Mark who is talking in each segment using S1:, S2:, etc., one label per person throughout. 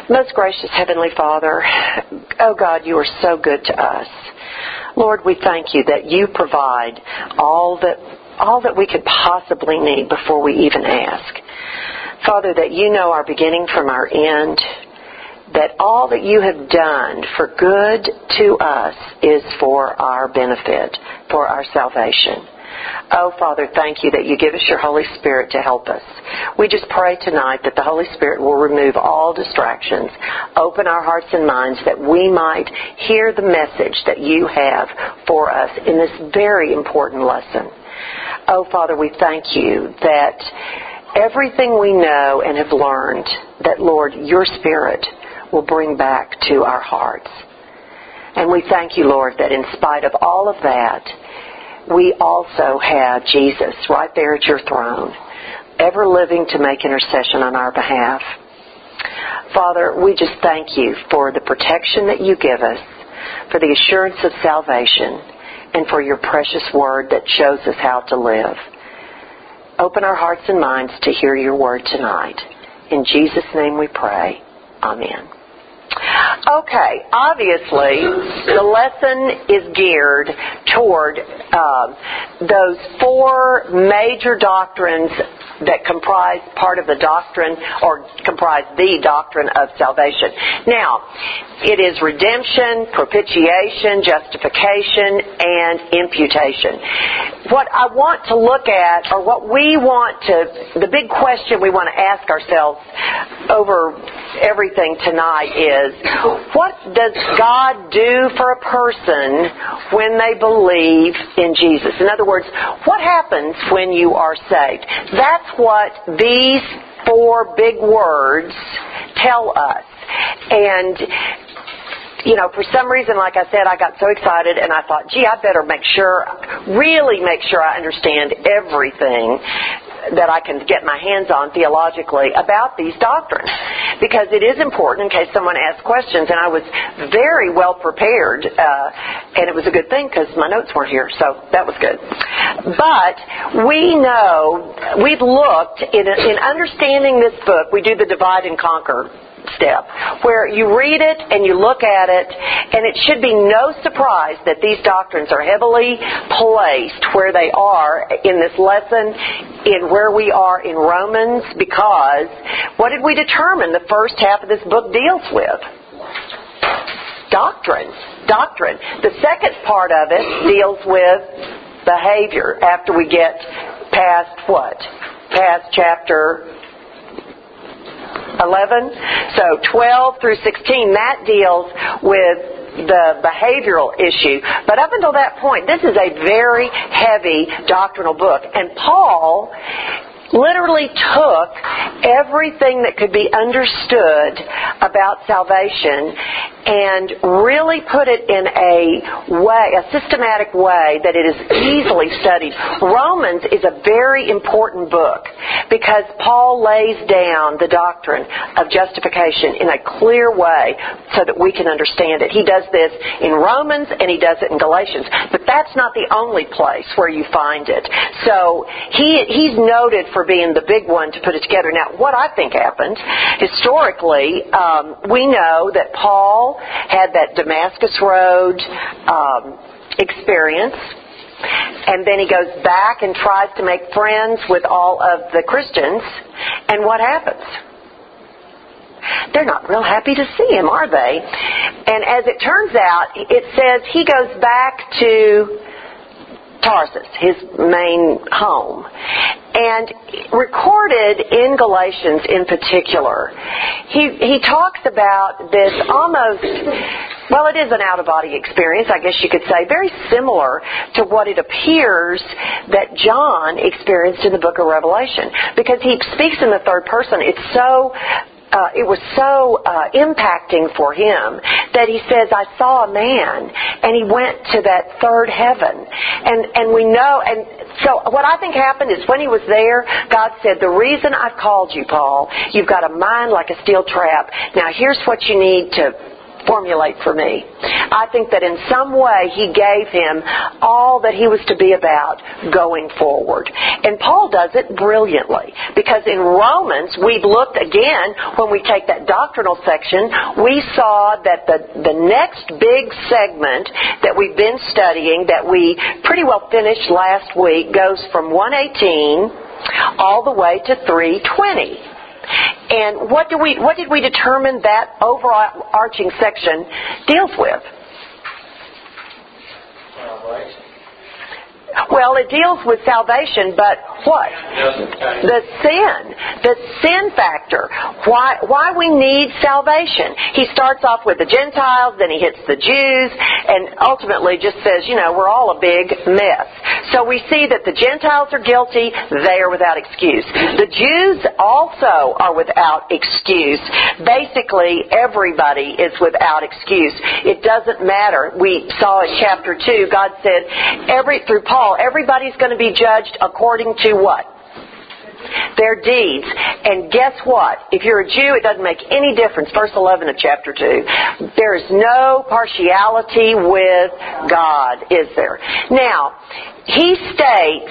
S1: Most gracious Heavenly Father, oh God, you are so good to us. Lord, we thank you that you provide all that we could possibly need before we even ask. Father, that you know our beginning from our end, that all that you have done for good to us is for our benefit, for our salvation. Oh, Father, thank you that you give us your Holy Spirit to help us. We just pray tonight that the Holy Spirit will remove all distractions, open our hearts and minds that we might hear the message that you have for us in this very important lesson. Oh, Father, we thank you that everything we know and have learned, that, Lord, your Spirit will bring back to our hearts. And we thank you, Lord, that in spite of all of that, we also have Jesus right there at your throne, ever living to make intercession on our behalf. Father, we just thank you for the protection that you give us, for the assurance of salvation, and for your precious word that shows us how to live. Open our hearts and minds to hear your word tonight. In Jesus' name we pray. Amen. Okay, obviously the lesson is geared toward those four major doctrines that comprise part of the doctrine, or comprise the doctrine of salvation. Now, it is redemption, propitiation, justification, and imputation. What I want to look at, or the big question we want to ask ourselves over everything tonight is, what does God do for a person when they believe in Jesus? In other words, what happens when you are saved? That's what these four big words tell us. And for some reason, like I said, I got so excited and I thought, I better really make sure I understand everything that I can get my hands on theologically about these doctrines, because it is important in case someone asks questions. And I was very well prepared, and it was a good thing because my notes weren't here, so that was good. But we know, we've looked in understanding this book. We do the divide and conquer step, where you read it and you look at it, and it should be no surprise that these doctrines are heavily placed where they are in this lesson, in where we are in Romans, because what did we determine the first half of this book deals with? Doctrine. The second part of it deals with behavior after we get past what? Past chapter 11. So 12 through 16, that deals with the behavioral issue. But up until that point, this is a very heavy doctrinal book. And Paul literally took everything that could be understood about salvation and really put it in a systematic way that it is easily studied. Romans is a very important book because Paul lays down the doctrine of justification in a clear way so that we can understand it. He does this in Romans and he does it in Galatians. But that's not the only place where you find it. So he's noted for being the big one to put it together. Now, what I think happened, historically, we know that Paul had that Damascus Road experience, and then he goes back and tries to make friends with all of the Christians, and what happens? They're not real happy to see him, are they? And as it turns out, it says he goes back to Tarsus, his main home. And recorded in Galatians in particular, he talks about this almost, well, it is an out-of-body experience, I guess you could say, very similar to what it appears that John experienced in the book of Revelation. Because he speaks in the third person. It was so impacting for him that he says, I saw a man, and he went to that third heaven. And we know, and so what I think happened is when he was there, God said, the reason I've called you, Paul, you've got a mind like a steel trap. Now here's what you need to formulate for me. I think that in some way He gave him all that he was to be about going forward. And Paul does it brilliantly, because in Romans we've looked again, when we take that doctrinal section, we saw that the next big segment that we've been studying, that we pretty well finished last week, goes from 118 all the way to 320. And what did we determine that overarching section deals with?
S2: Salvation.
S1: Well, it deals with salvation, but what? The sin factor. Why we need salvation. He starts off with the Gentiles, then he hits the Jews, and ultimately just says, we're all a big mess. So we see that the Gentiles are guilty, they are without excuse. The Jews also are without excuse. Basically, everybody is without excuse. It doesn't matter. We saw in chapter 2, God said, through Paul, everybody's going to be judged according to what? Their deeds. And guess what? If you're a Jew, it doesn't make any difference. Verse 11 of chapter 2. There is no partiality with God, is there? Now, he states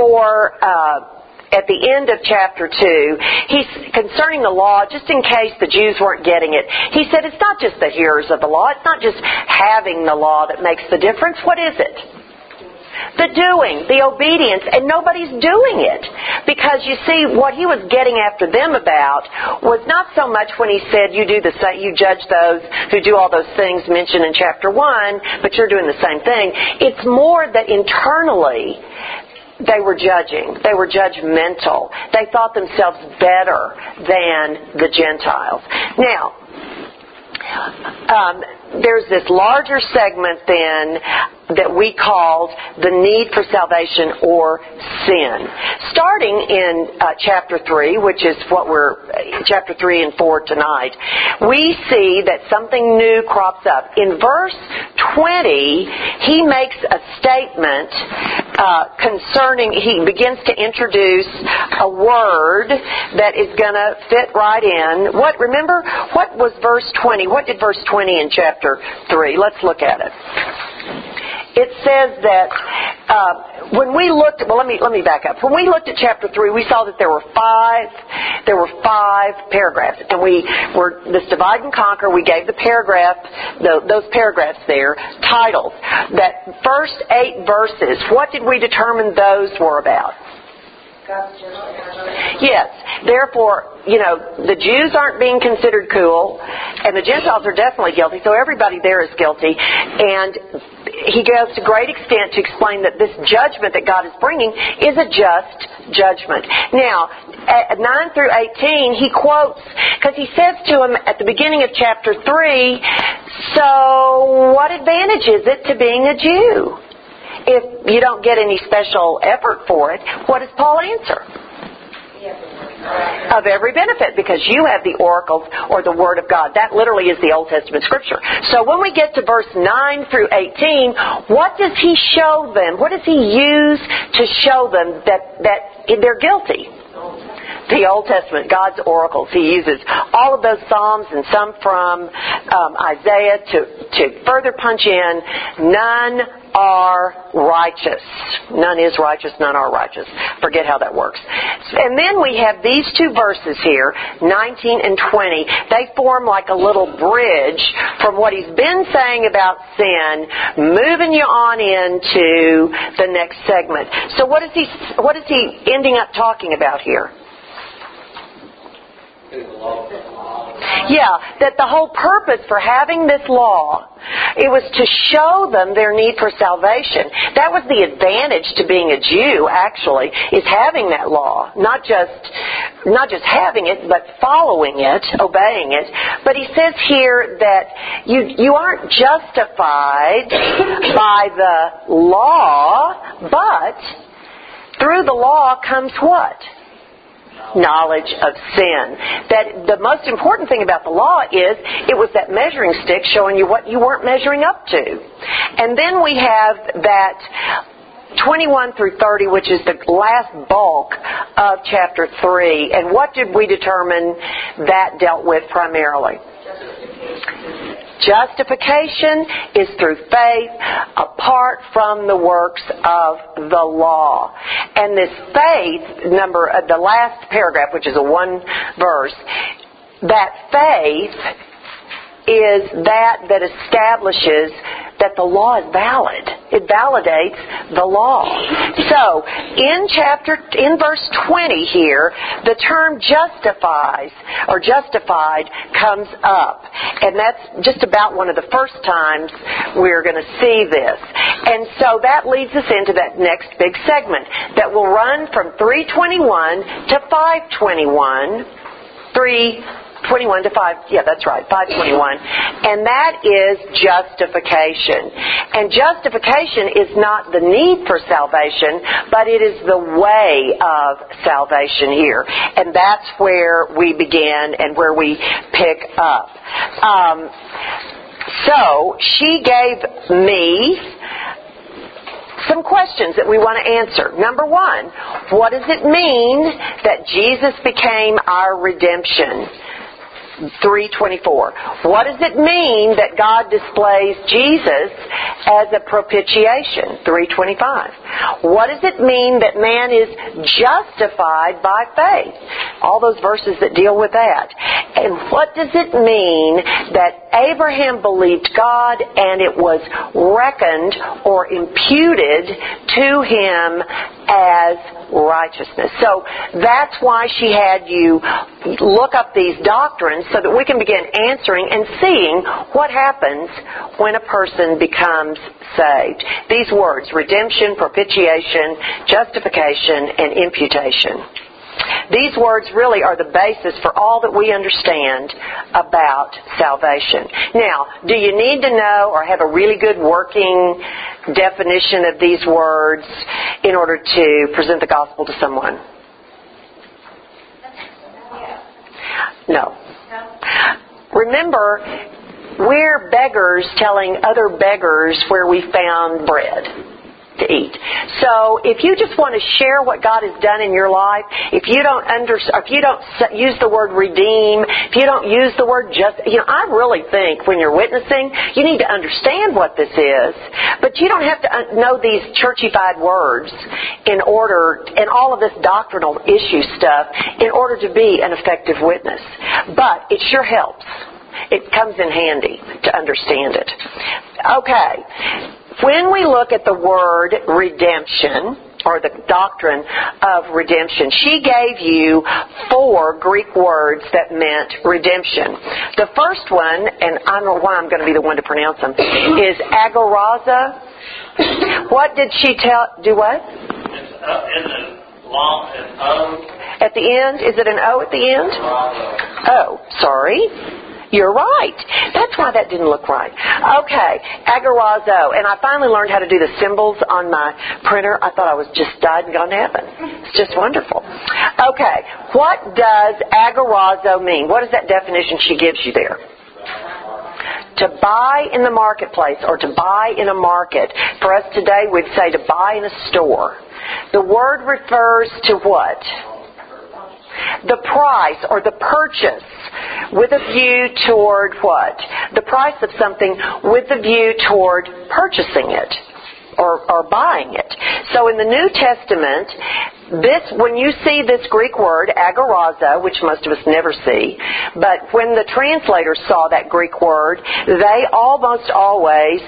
S1: at the end of chapter 2, he's concerning the law, just in case the Jews weren't getting it. He said it's not just the hearers of the law. It's not just having the law that makes the difference. What is it? The doing, the obedience, and nobody's doing it. Because you see, what he was getting after them about was not so much when he said you judge those who do all those things mentioned in chapter 1, but you're doing the same thing. It's more that internally they were judging. They were judgmental. They thought themselves better than the Gentiles. Now, there's this larger segment then that we called the need for salvation or sin. Starting in chapter 3, which is what we're chapter 3 and 4 tonight, we see that something new crops up. In verse 20, he makes a statement he begins to introduce a word that is going to fit right in. Remember, what was verse 20? What did verse 20 in chapter 3? Let's look at it. It says that when we looked, let me back up. When we looked at chapter 3, we saw that there were five paragraphs, and this divide and conquer. We gave the paragraph, those paragraphs there, titles. That first 8 verses, what did we determine those were about? Yes. Therefore, the Jews aren't being considered cool, and the Gentiles are definitely guilty, so everybody there is guilty. And he goes to great extent to explain that this judgment that God is bringing is a just judgment. Now, at 9 through 18, he quotes, because he says to him at the beginning of chapter 3, so what advantage is it to being a Jew? If you don't get any special effort for it, what does Paul answer? Of every benefit, because you have the oracles or the Word of God. That literally is the Old Testament Scripture. So when we get to verse 9 through 18, what does he show them? What does he use to show them that they're guilty? The Old Testament, God's oracles. He uses all of those Psalms and some from Isaiah to further punch in, none are righteous. None is righteous, none are righteous. Forget how that works. And then we have these 2 verses here, 19 and 20. They form like a little bridge from what he's been saying about sin, moving you on into the next segment. So what is he ending up talking about here? Yeah, that the whole purpose for having this law, it was to show them their need for salvation. That was the advantage to being a Jew, actually, is having that law. Not just having it, but following it, obeying it. But he says here that you aren't justified by the law, but through the law comes what? Knowledge of sin. That the most important thing about the law is it was that measuring stick showing you what you weren't measuring up to. And then we have that 21 through 30, which is the last bulk of chapter 3. And what did we determine that dealt with primarily? Justification is through faith apart from the works of the law. And this faith, the last paragraph, which is a one verse, that faith is that establishes that the law is valid. It validates the law. So, in verse 20 here, the term justified comes up. And that's just about one of the first times we're going to see this. And so that leads us into that next big segment that will run from 321 to 521. 3:21 to 521, and that is justification. And justification is not the need for salvation, but it is the way of salvation here. And that's where we begin and where we pick up. So she gave me some questions that we want to answer. Number one, what does it mean that Jesus became our redemption? 3:24. What does it mean that God displays Jesus as a propitiation? 3:25. What does it mean that man is justified by faith? All those verses that deal with that. And what does it mean that Abraham believed God and it was reckoned or imputed to him as righteousness? So that's why she had you look up these doctrines so that we can begin answering and seeing what happens when a person becomes saved. These words, redemption, propitiation, justification, and imputation. These words really are the basis for all that we understand about salvation. Now, do you need to know or have a really good working definition of these words in order to present the gospel to someone? No. Remember, we're beggars telling other beggars where we found bread to eat. So if you just want to share what God has done in your life, if you don't use the word redeem, if you don't use the word I really think when you're witnessing, you need to understand what this is, but you don't have to know these churchified words and all of this doctrinal issue stuff in order to be an effective witness. But it sure helps. It comes in handy to understand it. Okay. When we look at the word redemption, or the doctrine of redemption, she gave you 4 Greek words that meant redemption. The first one, and I don't know why I'm going to be the one to pronounce them, is agorazo. What did she do what?
S2: It's an O.
S1: At the end? Is it an O at the end? Oh, sorry. You're right. That's why that didn't look right. Okay, agorazo. And I finally learned how to do the symbols on my printer. I thought I was just died and gone to heaven. It's just wonderful. Okay, what does agorazo mean? What is that definition she gives you there? To buy in the marketplace or to buy in a market. For us today, we'd say to buy in a store. The word refers to what? The price or the purchase with a view toward what? The price of something with a view toward purchasing it or buying it. So in the New Testament, when you see this Greek word, agorazo, which most of us never see, but when the translators saw that Greek word, they almost always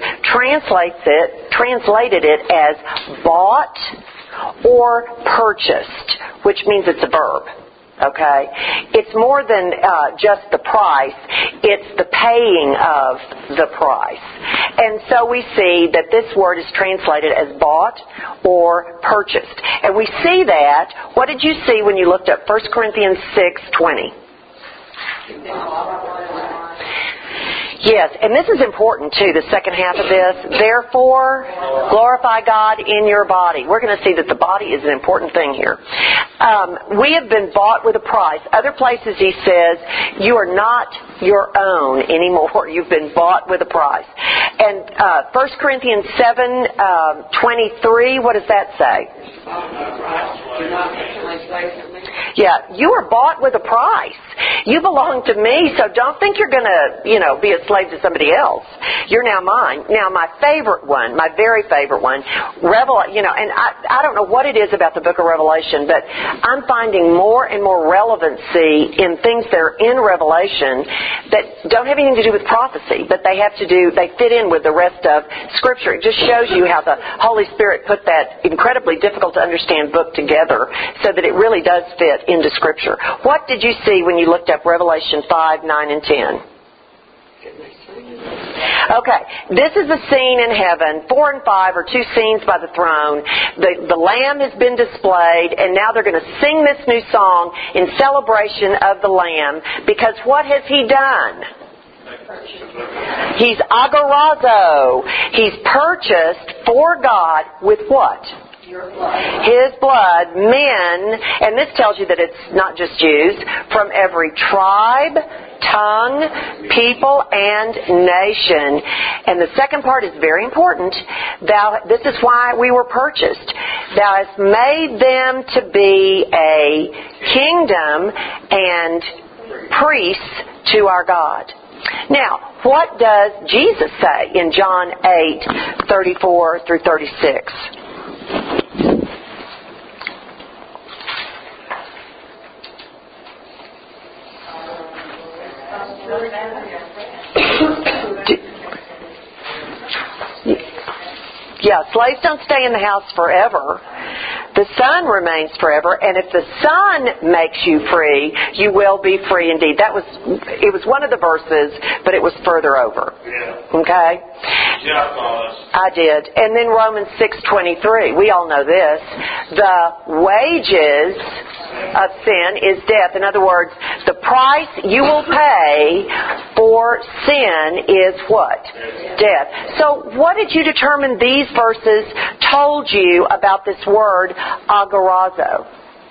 S1: translated it as bought or purchased, which means it's a verb. Okay? It's more than just the price. It's the paying of the price. And so we see that this word is translated as bought or purchased. And we see that. What did you see when you looked up 1 Corinthians 6:20? Yes, and this is important too, the second half of this. Therefore, glorify God in your body. We're going to see that the body is an important thing here. We have been bought with a price. Other places he says, you are not your own anymore. You've been bought with a price. And 1 Corinthians 7:23, what does that say? Yeah, you were bought with a price. You belong to me, so don't think you're going to, be a slave to somebody else. You're now mine. Now, my favorite one, my very favorite one, and I don't know what it is about the book of Revelation, but I'm finding more and more relevancy in things that are in Revelation that don't have anything to do with prophecy, but they fit in with the rest of Scripture. It just shows you how the Holy Spirit put that incredibly difficult to understand book together so that it really does fit into Scripture. What did you see when you looked up Revelation 5, 9, and 10? Okay, this is a scene in heaven. 4 and 5 are two scenes by the throne. The Lamb has been displayed, and now they're going to sing this new song in celebration of the Lamb, because what has He done? He's agorazo. He's purchased for God with what? His blood, men, and this tells you that it's not just Jews, from every tribe, tongue, people, and nation. And the second part is very important. This is why we were purchased. Thou hast made them to be a kingdom and priests to our God. Now, what does Jesus say in John 8, 34 through 36? Yeah, slaves don't stay in the house forever. The Son remains forever, and if the Son makes you free, you will be free indeed. It was one of the verses, but it was further over.
S2: Yeah.
S1: Okay? I did. And then Romans 6:23. We all know this. The wages of sin is death. In other words, the price you will pay for sin is what? Death. So what did you determine these verses told you about this word agorazo?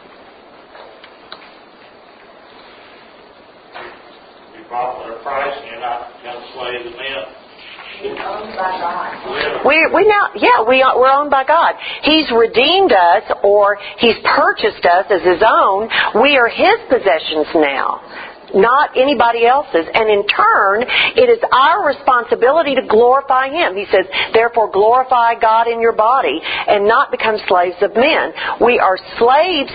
S2: You bought for a price and you're not going to slay the men.
S3: He's owned by God.
S1: We're owned by God. He's redeemed us, or He's purchased us as His own. We are His possessions now, not anybody else's. And in turn, it is our responsibility to glorify Him. He says, therefore glorify God in your body and not become slaves of men. We were slaves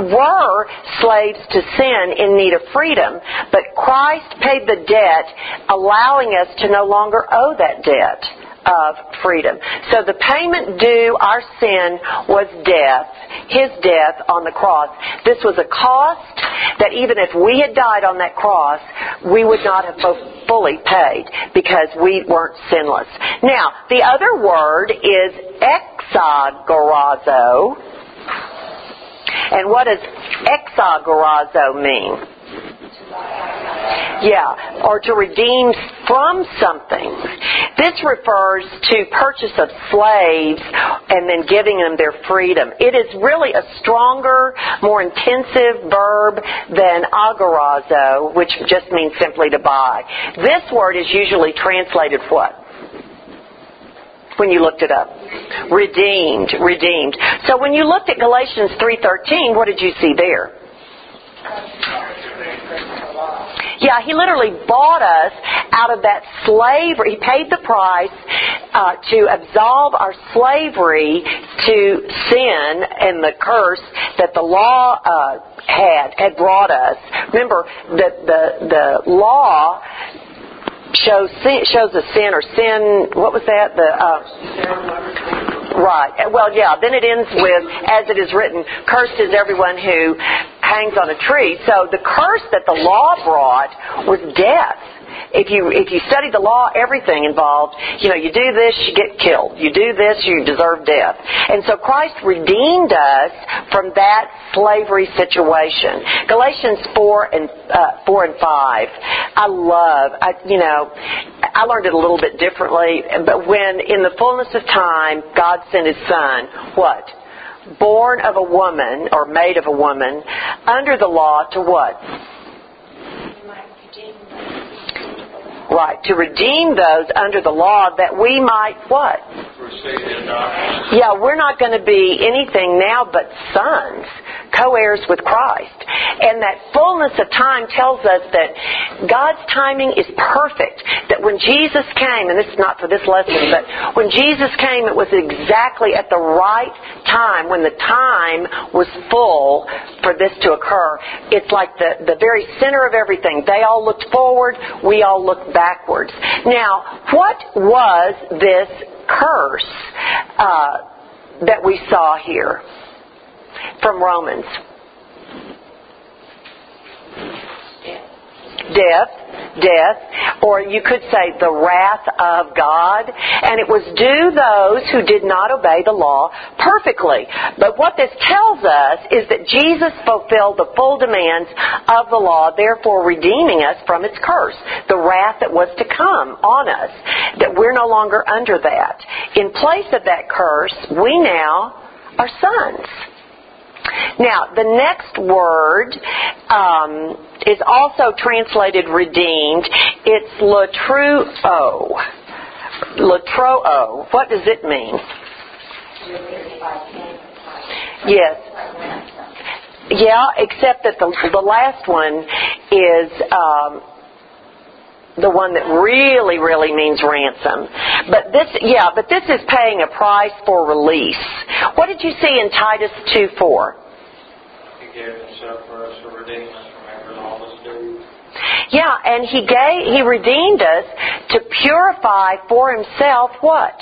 S1: to sin in need of freedom, but Christ paid the debt, allowing us to no longer owe that debt of freedom. So the payment due our sin was death, His death on the cross. This was a cost that even if we had died on that cross, we would not have fully paid because we weren't sinless. Now, the other word is exagorazo. And what does exagorazo mean? Yeah, or to redeem from something. This refers to purchase of slaves and then giving them their freedom. It is really a stronger, more intensive verb than agorazo, which just means simply to buy. This word is usually translated what? When you looked it up? Redeemed. So when you looked at Galatians 3:13, what did you see there? Yeah, He literally bought us out of that slavery. He paid the price to absolve our slavery to sin and the curse that the law had brought us. Remember that the law shows a sin, or sin. What was that? Right. Well, yeah. Then it ends with, as it is written, cursed is everyone who hangs on a tree. So the curse that the law brought was death. If you study the law, everything involved, you do this, you get killed. You do this, you deserve death. And so Christ redeemed us from that slavery situation. Galatians 4 and 5. I learned it a little bit differently, but when in the fullness of time God sent His Son, what? Born of a woman, or made of a woman, under the law to what? Right, to redeem those under the law that we might what?
S2: receive the adoption.
S1: Yeah, we're not going to be anything now but sons, co-heirs with Christ. And that fullness of time tells us that God's timing is perfect. That when Jesus came, and this is not for this lesson, but when Jesus came, it was exactly at the right time, when the time was full for this to occur. It's like the very center of everything. They all looked forward, we all looked backwards. Now, what was this curse that we saw here from Romans? Death, or you could say the wrath of God, and it was due those who did not obey the law perfectly. But what this tells us is that Jesus fulfilled the full demands of the law, therefore redeeming us from its curse, the wrath that was to come on us, that we're no longer under that. In place of that curse, we now are sons. Now, the next word is also translated redeemed. It's latroo. Latroo. What does it mean? Yes. Yeah, except that the last one is the one that really, really means ransom. But this is paying a price for release. What did you see in Titus 2:4?
S2: He gave himself for us to redeem us from every lawless deed.
S1: Yeah, and he redeemed us to purify for himself what?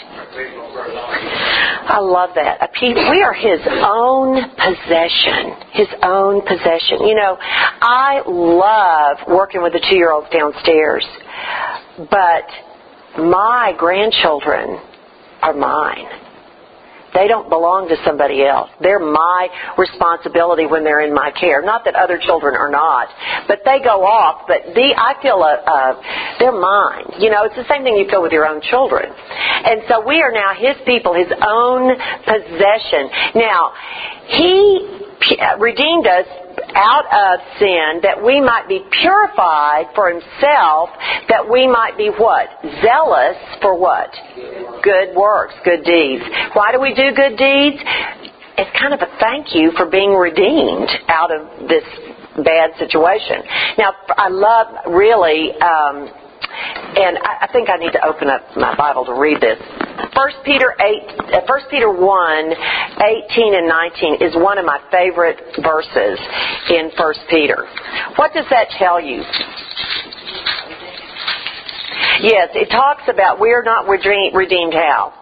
S1: I love that. We are his own possession. His own possession. You know, I love working with the 2-year-olds downstairs, but my grandchildren are mine. They don't belong to somebody else. They're my responsibility when they're in my care. Not that other children are not, but they go off. But I feel they're mine. You know, it's the same thing you feel with your own children. And so we are now his people, his own possession. Now, he redeemed us out of sin that we might be purified for himself, that we might be what? Zealous for what? Good works, good deeds. Why do we do good deeds? It's kind of a thank you for being redeemed out of this bad situation. Now, I love really, and I think I need to open up my Bible to read this. 1 Peter 1:18 and 19 is one of my favorite verses in 1 Peter. What does that tell you? Yes, it talks about we are not redeemed how?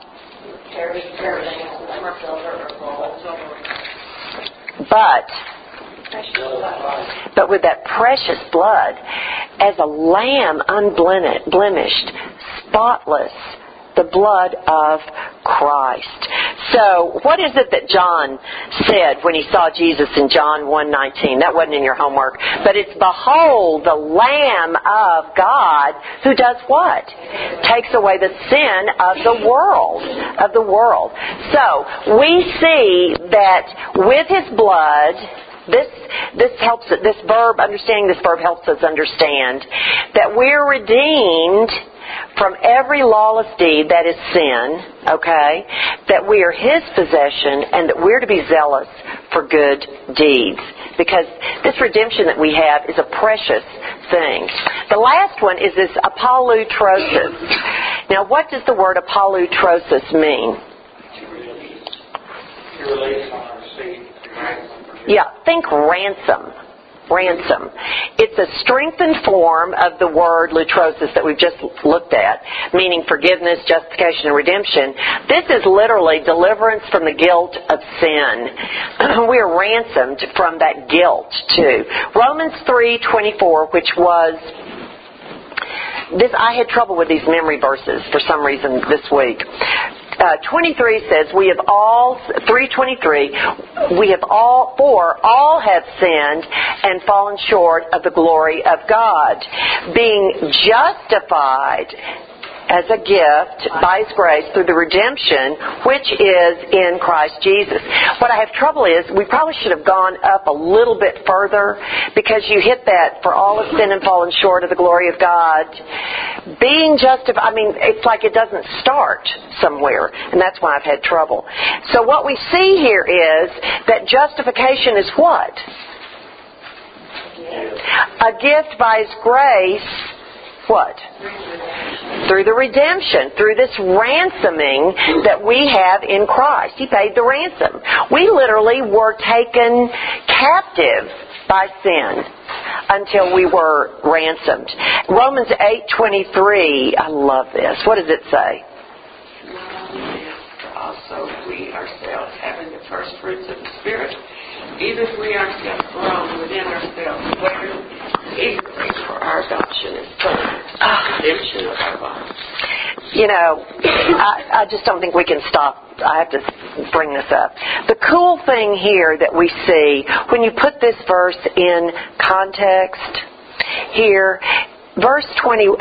S1: But with that precious blood, as a lamb unblemished, spotless, the blood of Christ. So, what is it that John said when he saw Jesus in John 1:19? That wasn't in your homework. But it's, behold, the Lamb of God who does what? Takes away the sin of the world. So, we see that with his blood, understanding this verb helps us understand that we're redeemed from every lawless deed, that is sin, okay? That we are his possession and that we're to be zealous for good deeds. Because this redemption that we have is a precious thing. The last one is this apolutrosis. Now, what does the word apolutrosis mean?
S2: To release on a receipt.
S1: Yeah, think ransom. It's a strengthened form of the word lutrosis that we've just looked at, meaning forgiveness, justification, and redemption. This is literally deliverance from the guilt of sin. We are ransomed from that guilt too. Romans 3:24, which was this, I had trouble with these memory verses for some reason this week. 23 says, for all have sinned and fallen short of the glory of God, being justified as a gift by His grace through the redemption which is in Christ Jesus. What I have trouble is we probably should have gone up a little bit further, because you hit that, for all have sinned and fallen short of the glory of God. Being justified, it's like it doesn't start somewhere, and that's why I've had trouble. So what we see here is that justification is what? A gift by His grace, what? Through the redemption, through this ransoming that we have in Christ. He paid the ransom. We literally were taken captive by sin until we were ransomed. Romans 8:23, I love this. What does it say?
S4: Also, we ourselves, having the first fruits of the Spirit, even we ourselves grown within ourselves, waiting eagerly for our adoption as sons, redemption of our bodies.
S1: I just don't think we can stop. I have to bring this up. The cool thing here that we see, when you put this verse in context here, verse 20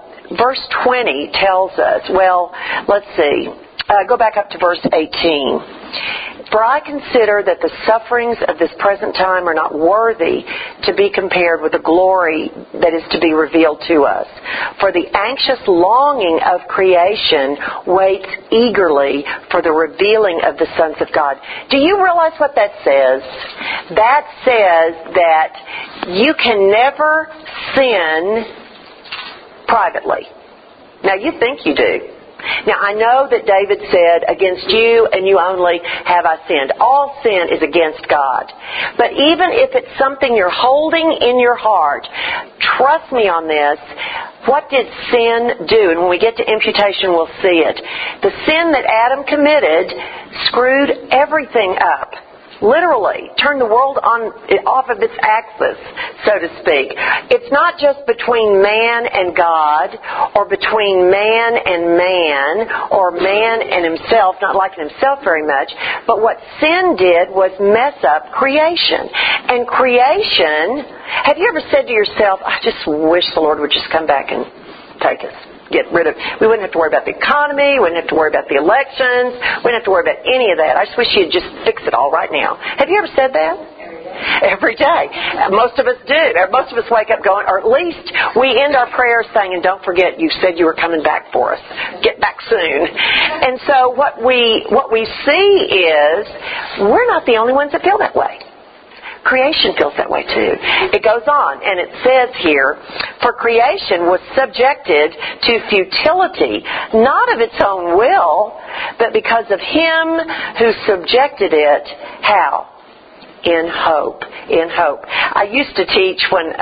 S1: tells us, well, let's see. Go back up to verse 18. For I consider that the sufferings of this present time are not worthy to be compared with the glory that is to be revealed to us. For the anxious longing of creation waits eagerly for the revealing of the sons of God. Do you realize what that says? That says that you can never sin privately. Now, you think you do. Now, I know that David said, against you and you only have I sinned. All sin is against God. But even if it's something you're holding in your heart, trust me on this, what did sin do? And when we get to imputation, we'll see it. The sin that Adam committed screwed everything up. Literally, turn the world off of its axis, so to speak. It's not just between man and God, or between man and man, or man and himself, not liking himself very much, but what sin did was mess up creation. And creation, have you ever said to yourself, I just wish the Lord would just come back and take us? Get rid of, we wouldn't have to worry about the economy, we wouldn't have to worry about the elections, we wouldn't have to worry about any of that. I just wish you'd just fix it all right now. Have you ever said that? Every day. Most of us do. Most of us wake up going, or at least we end our prayers saying, and don't forget, you said you were coming back for us. Get back soon. And so what we see is, we're not the only ones that feel that way. Creation feels that way too. It goes on, and it says here, for creation was subjected to futility, not of its own will, but because of Him who subjected it. How? In hope. In hope. I used to teach when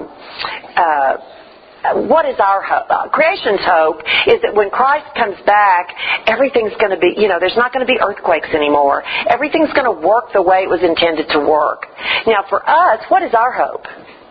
S1: what is our hope? Creation's hope is that when Christ comes back, everything's going to be, there's not going to be earthquakes anymore. Everything's going to work the way it was intended to work. Now, for us, what is our hope?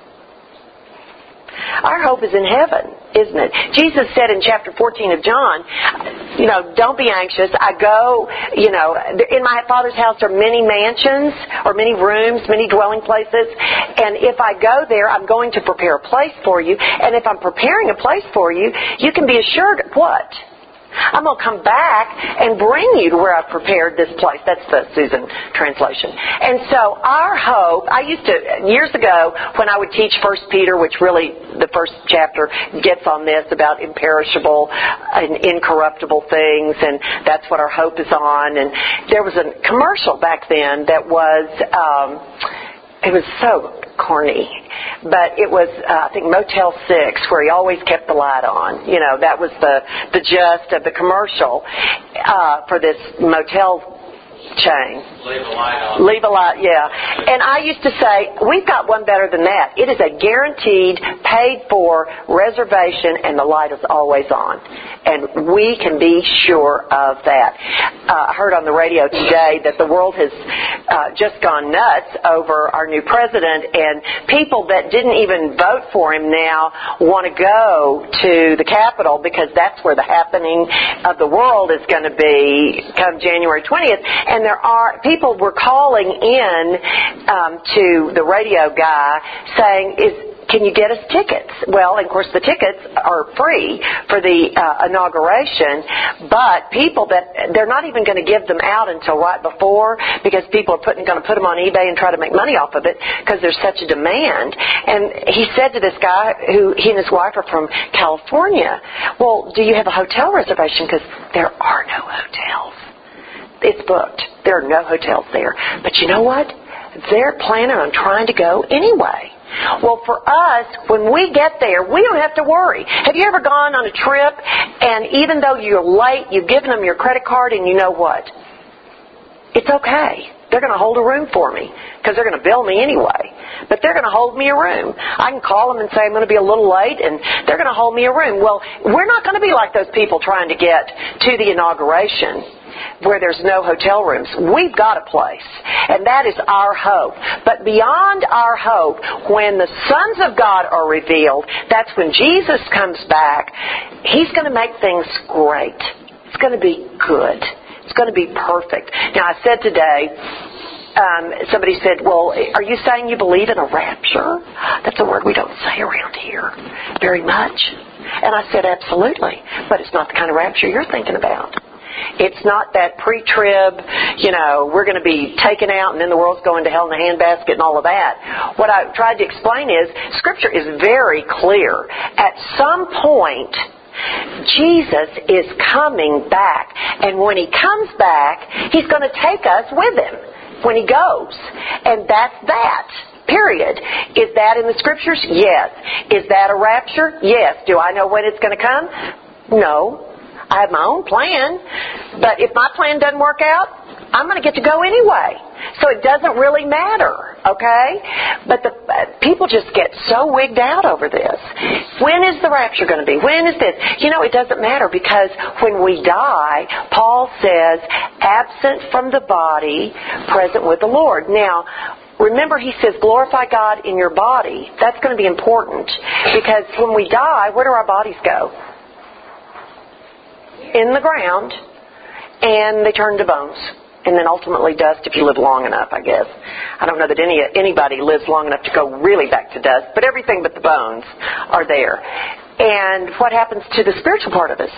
S1: Our hope is in heaven, isn't it? Jesus said in chapter 14 of John, don't be anxious. I go, in my Father's house are many mansions, or many rooms, many dwelling places. And if I go there, I'm going to prepare a place for you. And if I'm preparing a place for you, you can be assured what? I'm going to come back and bring you to where I've prepared this place. That's the Susan translation. And so our hope, I used to, years ago, when I would teach 1 Peter, which really the first chapter gets on this about imperishable and incorruptible things, and that's what our hope is on. And there was a commercial back then that was, it was so corny, but it was, I think, Motel 6, where he always kept the light on. That was the gist of the commercial for this motel chain.
S2: Leave a light on.
S1: Leave a light, yeah. And I used to say, we've got one better than that. It is a guaranteed, paid-for reservation, and the light is always on. And we can be sure of that. I heard on the radio today that the world has just gone nuts over our new president, and people that didn't even vote for him now want to go to the Capitol, because that's where the happening of the world is going to be come January 20th. And there are people were calling in to the radio guy saying, can you get us tickets? Well, of course, the tickets are free for the inauguration, but people they're not even going to give them out until right before, because people are going to put them on eBay and try to make money off of it because there's such a demand. And he said to this guy, who he and his wife are from California, well, do you have a hotel reservation? Because there are no hotels. It's booked. There are no hotels there. But you know what? They're planning on trying to go anyway. Well, for us, when we get there, we don't have to worry. Have you ever gone on a trip, and even though you're late, you've given them your credit card, and you know what? It's okay. They're going to hold a room for me because they're going to bill me anyway. But they're going to hold me a room. I can call them and say I'm going to be a little late, and they're going to hold me a room. Well, we're not going to be like those people trying to get to the inauguration where there's no hotel rooms. We've got a place, and that is our hope. But beyond our hope, when the sons of God are revealed, that's when Jesus comes back. He's going to make things great. It's going to be good. It's going to be perfect. Now, I said today, somebody said, well, are you saying you believe in a rapture? That's a word we don't say around here very much. And I said, absolutely. But it's not the kind of rapture you're thinking about. It's not that pre-trib, we're going to be taken out and then the world's going to hell in a handbasket and all of that. What I tried to explain is Scripture is very clear. At some point, Jesus is coming back. And when He comes back, He's going to take us with Him when He goes. And that's that. Period. Is that in the Scriptures? Yes. Is that a rapture? Yes. Do I know when it's going to come? No. I have my own plan, but if my plan doesn't work out, I'm going to get to go anyway. So it doesn't really matter, okay? But people just get so wigged out over this. When is the rapture going to be? When is this? It doesn't matter, because when we die, Paul says, absent from the body, present with the Lord. Now, remember, he says, glorify God in your body. That's going to be important, because when we die, where do our bodies go? In the ground, and they turn to bones, and then ultimately dust if you live long enough, I guess. I don't know that anybody lives long enough to go really back to dust, but everything but the bones are there. And what happens to the spiritual part of us?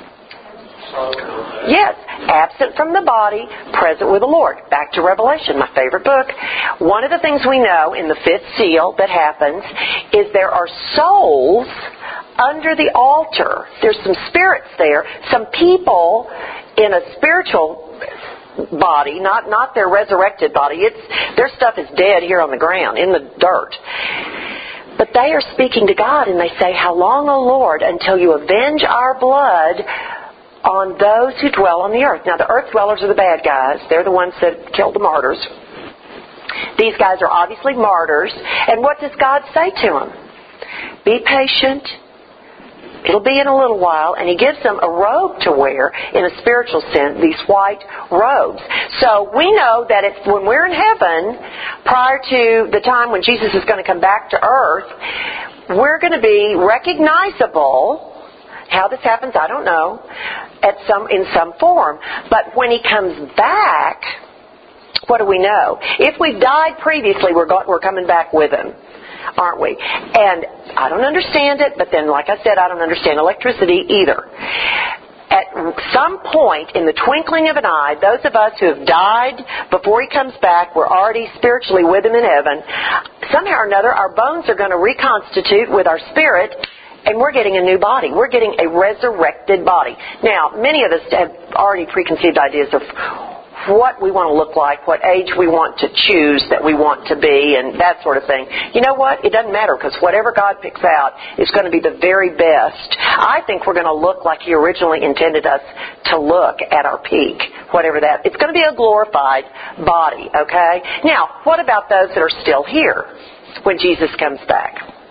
S1: Yes, absent from the body, present with the Lord. Back to Revelation, my favorite book. One of the things we know in the fifth seal that happens is there are souls under the altar. There's some spirits there, some people in a spiritual body, not their resurrected body. Their stuff is dead here on the ground, in the dirt. But they are speaking to God, and they say, how long, O Lord, until you avenge our blood on those who dwell on the earth? Now, the earth dwellers are the bad guys. They're the ones that killed the martyrs. These guys are obviously martyrs. And what does God say to them? Be patient. It'll be in a little while. And He gives them a robe to wear, in a spiritual sense, these white robes. So we know that when we're in heaven, prior to the time when Jesus is going to come back to earth, we're going to be recognizable. How this happens, I don't know, in some form. But when He comes back, what do we know? If we've died previously, we're coming back with Him, aren't we? And I don't understand it, but then, like I said, I don't understand electricity either. At some point, in the twinkling of an eye, those of us who have died before He comes back, we're already spiritually with Him in heaven. Somehow or another, our bones are going to reconstitute with our spirit, and we're getting a new body. We're getting a resurrected body. Now, many of us have already preconceived ideas of what we want to look like, what age we want to choose that we want to be, and that sort of thing. You know what? It doesn't matter, because whatever God picks out is going to be the very best. I think we're going to look like He originally intended us to look at our peak, whatever that. It's going to be a glorified body, okay? Now, what about those that are still here when Jesus comes back?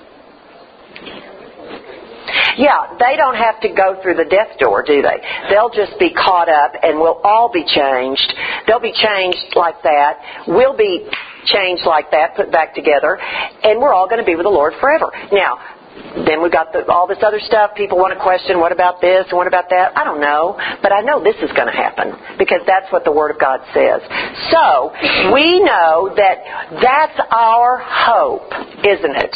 S1: Yeah, they don't have to go through the death door, do they? They'll just be caught up, and we'll all be changed. They'll be changed like that. We'll be changed like that, put back together, and we're all going to be with the Lord forever. Now, then we've got all this other stuff. People want to question, what about this and what about that? I don't know, but I know this is going to happen, because that's what the Word of God says. So, we know that that's our hope, isn't it?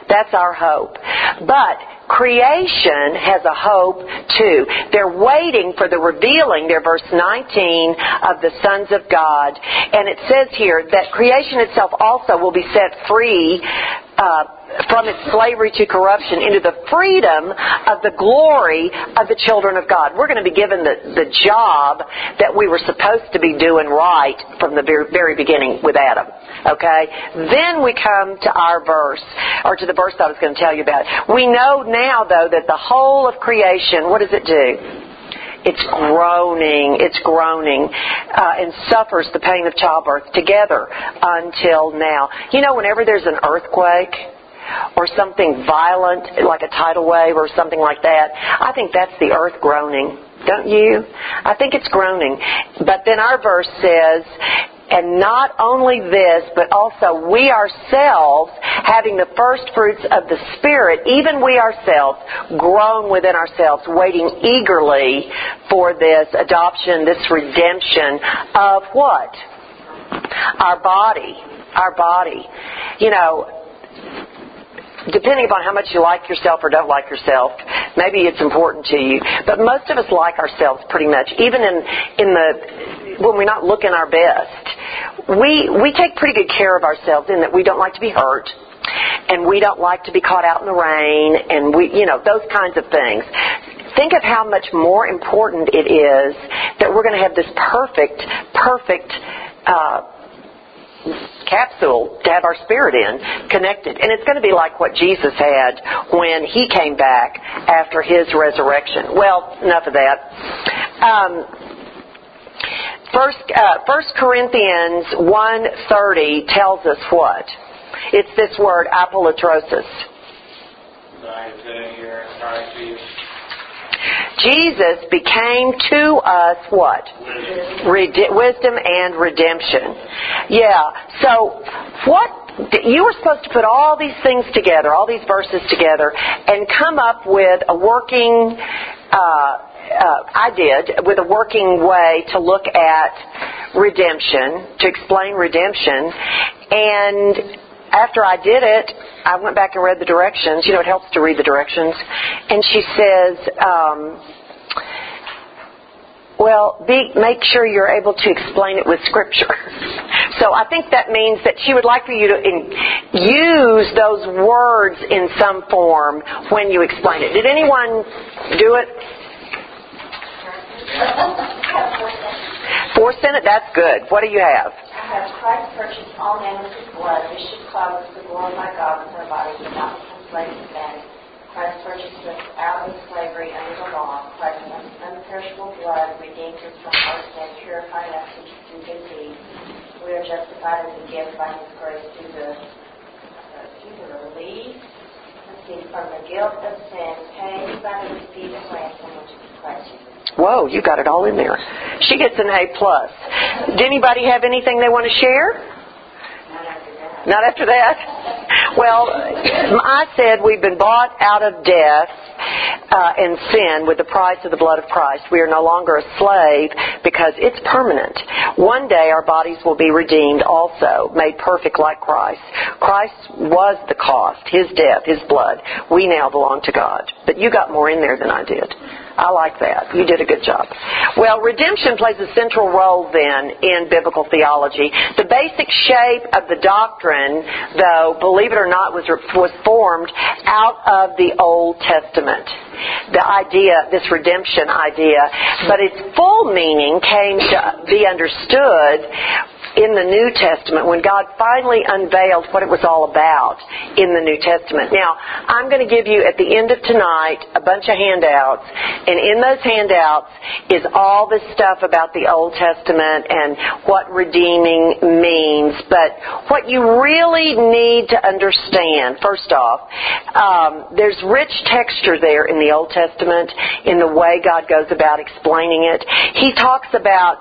S1: That's our hope. But creation has a hope too. They're waiting for the revealing, their verse 19, of the sons of God. And it says here that creation itself also will be set free from its slavery to corruption into the freedom of the glory of the children of God. We're going to be given the job that we were supposed to be doing right from the very beginning with Adam. Okay? Then we come to our verse, or to the verse I was going to tell you about. We know now, though, that the whole of creation, what does it do? It's groaning, and suffers the pain of childbirth together until now. You know, whenever there's an earthquake or something violent, like a tidal wave or something like that, I think that's the earth groaning. Don't you? I think it's groaning. But then our verse says, and not only this, but also we ourselves, having the first fruits of the Spirit, even we ourselves, groan within ourselves, waiting eagerly for this adoption, this redemption of what? Our body. Our body. You know, depending upon how much you like yourself or don't like yourself, maybe it's important to you. But most of us like ourselves pretty much, even when we're not looking our best. We take pretty good care of ourselves in that we don't like to be hurt, and we don't like to be caught out in the rain, and those kinds of things. Think of how much more important it is that we're going to have this perfect capsule to have our spirit in, connected. And it's going to be like what Jesus had when He came back after His resurrection. Well, enough of that. 1 Corinthians 1:30 tells us what? It's this word, apolutrosis. Jesus became to us what? Wisdom and redemption. Yeah. So you were supposed to put all these things together, all these verses together, and come up with a working with a working way to look at redemption, to explain redemption. And after I did it, I went back and read the directions. You know, it helps to read the directions. And she says, make sure you're able to explain it with Scripture. So I think that means that she would like for you to use those words in some form when you explain it. Did anyone do it? 4 Senate? That's good. What do you have?
S3: I have Christ purchased all men with His blood. This should cause us to glorify God with our bodies and not become slaves to sin. Christ purchased us out of slavery under the law. Christ's unperishable blood redeemed us from our sin, purifying us to do good deeds. We are justified as a gift by His grace through the release from the guilt of sin, paid by the receipt of ransom, which is Christ Jesus.
S1: Whoa, you got it all in there. She gets an A+. Does anybody have anything they want to share? Not after that? Well, I said we've been bought out of death and sin with the price of the blood of Christ. We are no longer a slave because it's permanent. One day our bodies will be redeemed also, made perfect like Christ. Christ was the cost, His death, His blood. We now belong to God. But you got more in there than I did. I like that. You did a good job. Well, redemption plays a central role then in biblical theology. The basic shape of the doctrine, though, believe it or not, was formed out of the Old Testament. The idea, this redemption idea, but its full meaning came to be understood in the New Testament when God finally unveiled what it was all about in the New Testament. Now, I'm going to give you at the end of tonight a bunch of handouts, and in those handouts is all this stuff about the Old Testament and what redeeming means. But what you really need to understand, first off, there's rich texture there in the Old Testament in the way God goes about explaining it. He talks about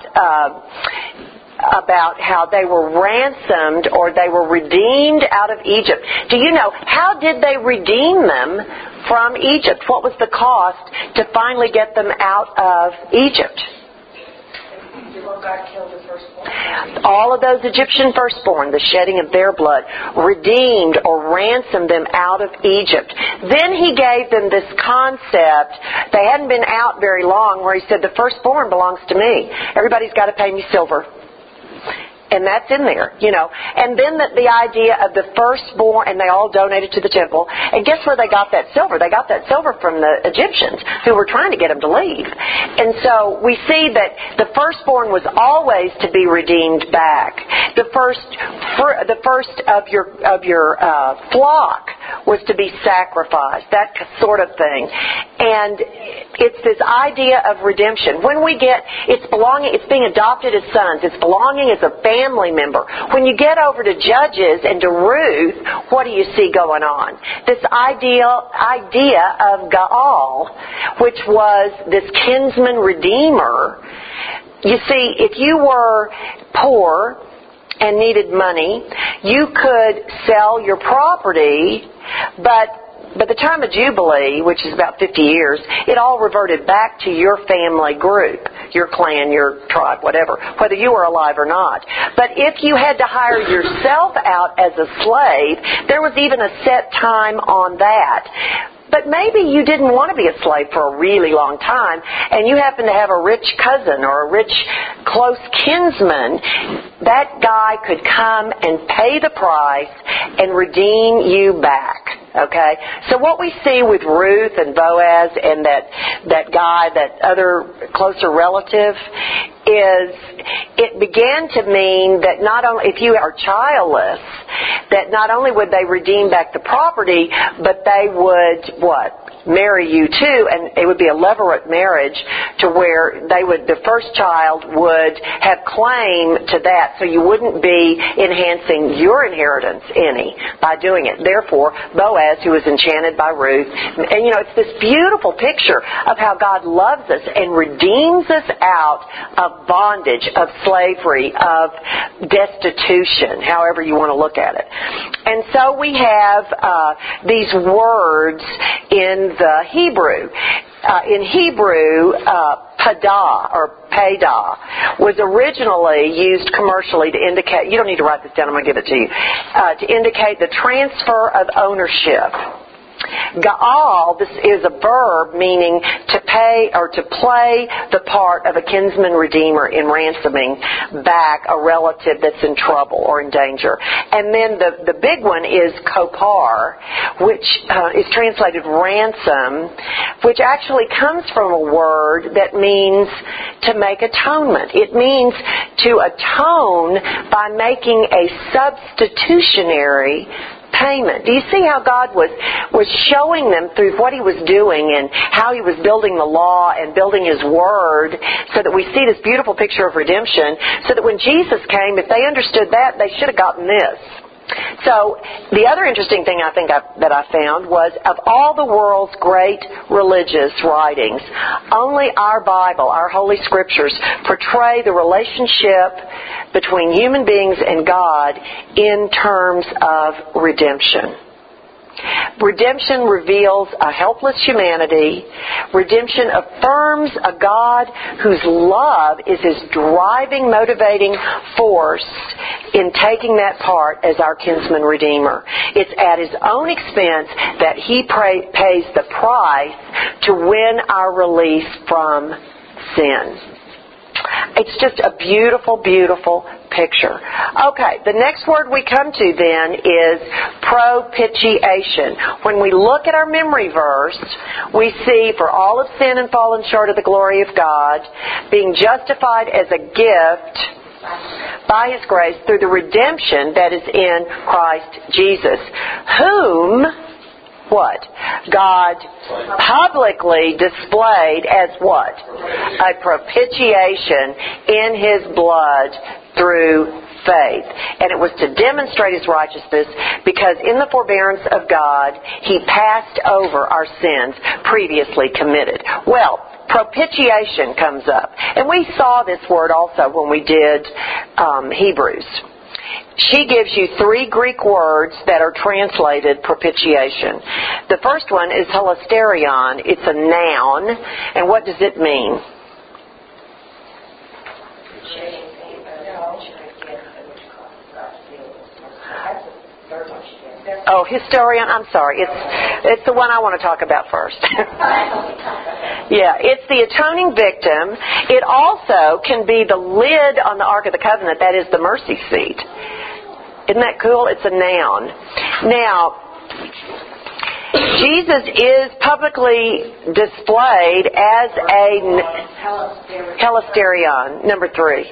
S1: how they were ransomed or they were redeemed out of Egypt. Do you know, how did they redeem them from Egypt? What was the cost to finally get them out of Egypt?
S3: before God killed the firstborn.
S1: All of those Egyptian firstborn, the shedding of their blood, redeemed or ransomed them out of Egypt. Then He gave them this concept. They hadn't been out very long where He said, the firstborn belongs to me. Everybody's got to pay me silver. And that's in there, you know. And then the idea of the firstborn, and they all donated to the temple. And guess where they got that silver? They got that silver from the Egyptians who were trying to get them to leave. And so we see that the firstborn was always to be redeemed back. The first of your flock was to be sacrificed, that sort of thing. And it's this idea of redemption. When we get, it's being adopted as sons. It's belonging as a family member. When you get over to Judges and to Ruth, what do you see going on? This idea of Gaal, which was this kinsman redeemer. You see, if you were poor and needed money, you could sell your property, but by the time of Jubilee, which is about 50 years, it all reverted back to your family group, your clan, your tribe, whatever, whether you were alive or not. But if you had to hire yourself out as a slave, there was even a set time on that. But maybe you didn't want to be a slave for a really long time, and you happen to have a rich cousin or a rich close kinsman. That guy could come and pay the price and redeem you back. Okay? So what we see with Ruth and Boaz and that guy, that other closer relative, is it began to mean that not only, if you are childless, that not only would they redeem back the property, but they would, marry you too, and it would be a levirate marriage to where the first child would have claim to that, so you wouldn't be enhancing your inheritance any by doing it. Therefore, Boaz, who was enchanted by Ruth, and it's this beautiful picture of how God loves us and redeems us out of bondage, of slavery, of destitution, however you want to look at it. And so we have these words in the Hebrew. In Hebrew, padah or paydah was originally used commercially to indicate, you don't need to write this down, I'm going to give it to you, to indicate the transfer of ownership. Gaal, this is a verb meaning to pay or to play the part of a kinsman redeemer in ransoming back a relative that's in trouble or in danger. And then the big one is kopar, which is translated ransom, which actually comes from a word that means to make atonement. It means to atone by making a substitutionary payment. Do you see how God was showing them through what He was doing and how He was building the law and building His Word, so that we see this beautiful picture of redemption, so that when Jesus came, if they understood that, they should have gotten this. So the other interesting thing I think that I found was, of all the world's great religious writings, only our Bible, our Holy Scriptures, portray the relationship between human beings and God in terms of redemption. Redemption reveals a helpless humanity. Redemption affirms a God whose love is His driving, motivating force in taking that part as our kinsman redeemer. It's at His own expense that He pays the price to win our release from sin. It's just a beautiful, beautiful picture. Okay, the next word we come to then is propitiation. When we look at our memory verse, we see, for all have sinned and fallen short of the glory of God, being justified as a gift by His grace through the redemption that is in Christ Jesus, whom what? God publicly displayed as what? A propitiation in His blood through faith. And it was to demonstrate His righteousness, because in the forbearance of God, He passed over our sins previously committed. Well, propitiation comes up. And we saw this word also when we did Hebrews. She gives you 3 Greek words that are translated propitiation. The first one is hilasterion. It's a noun. And what does it mean? Oh, historian. I'm sorry. It's the one I want to talk about first. Yeah, it's the atoning victim. It also can be the lid on the Ark of the Covenant. That is the mercy seat. Isn't that cool? It's a noun. Now, Jesus is publicly displayed as a Helisterion, number 3.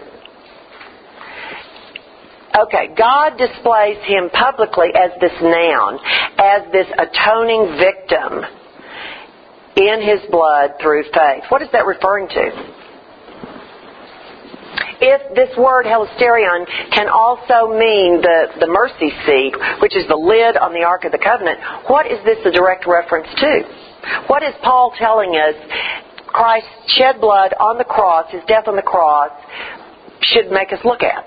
S1: Okay, God displays him publicly as this noun, as this atoning victim in his blood through faith. What is that referring to? If this word Helisterion can also mean the mercy seat, which is the lid on the Ark of the Covenant, what is this a direct reference to? What is Paul telling us Christ shed blood on the cross, his death on the cross, should make us look at?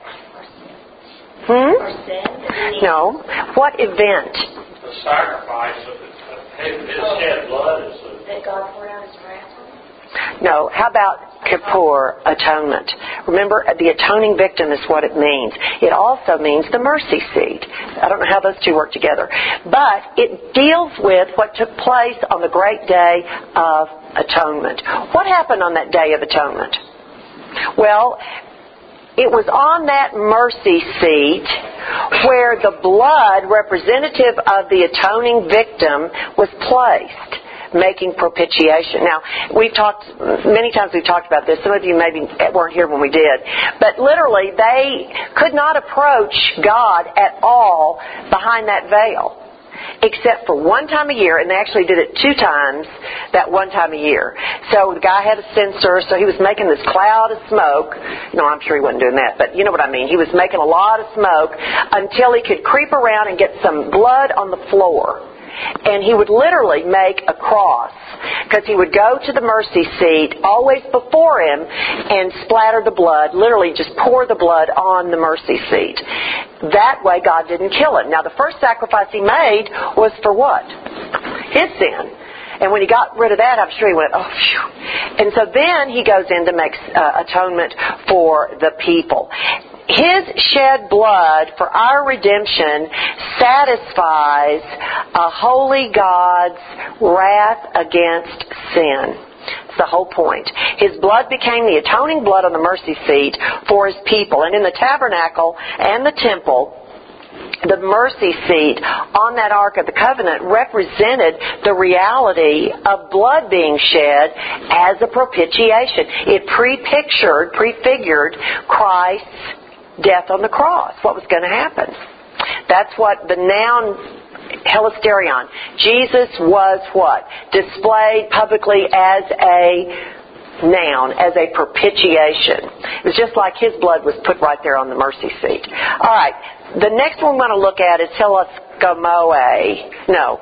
S1: No. What event?
S2: The sacrifice of his shed blood is
S3: that God poured out his wrath on?
S1: No. How about Kippur, atonement? Remember, the atoning victim is what it means. It also means the mercy seat. I don't know how those two work together. But it deals with what took place on the great day of atonement. What happened on that day of atonement? Well, it was on that mercy seat where the blood representative of the atoning victim was placed, making propitiation. Now, many times we've talked about this. Some of you maybe weren't here when we did. But literally, they could not approach God at all behind that veil, except for one time a year, and they actually did it 2 times that one time a year. So the guy had a censer, so he was making this cloud of smoke. No, I'm sure he wasn't doing that, but you know what I mean. He was making a lot of smoke until he could creep around and get some blood on the floor. And he would literally make a cross, because he would go to the mercy seat always before him and splatter the blood, literally just pour the blood on the mercy seat. That way God didn't kill him. Now, the first sacrifice he made was for what? His sin. And when he got rid of that, I'm sure he went, oh, phew. And so then he goes in to make atonement for the people. His shed blood for our redemption satisfies a holy God's wrath against sin. That's the whole point. His blood became the atoning blood on the mercy seat for his people. And in the tabernacle and the temple, the mercy seat on that Ark of the Covenant represented the reality of blood being shed as a propitiation. It prefigured Christ's death on the cross, what was going to happen. That's what the noun Helisterion. Jesus was what? Displayed publicly as a noun, as a propitiation. It was just like his blood was put right there on the mercy seat. All right, the next one we're going to look at is hilaskomai. No,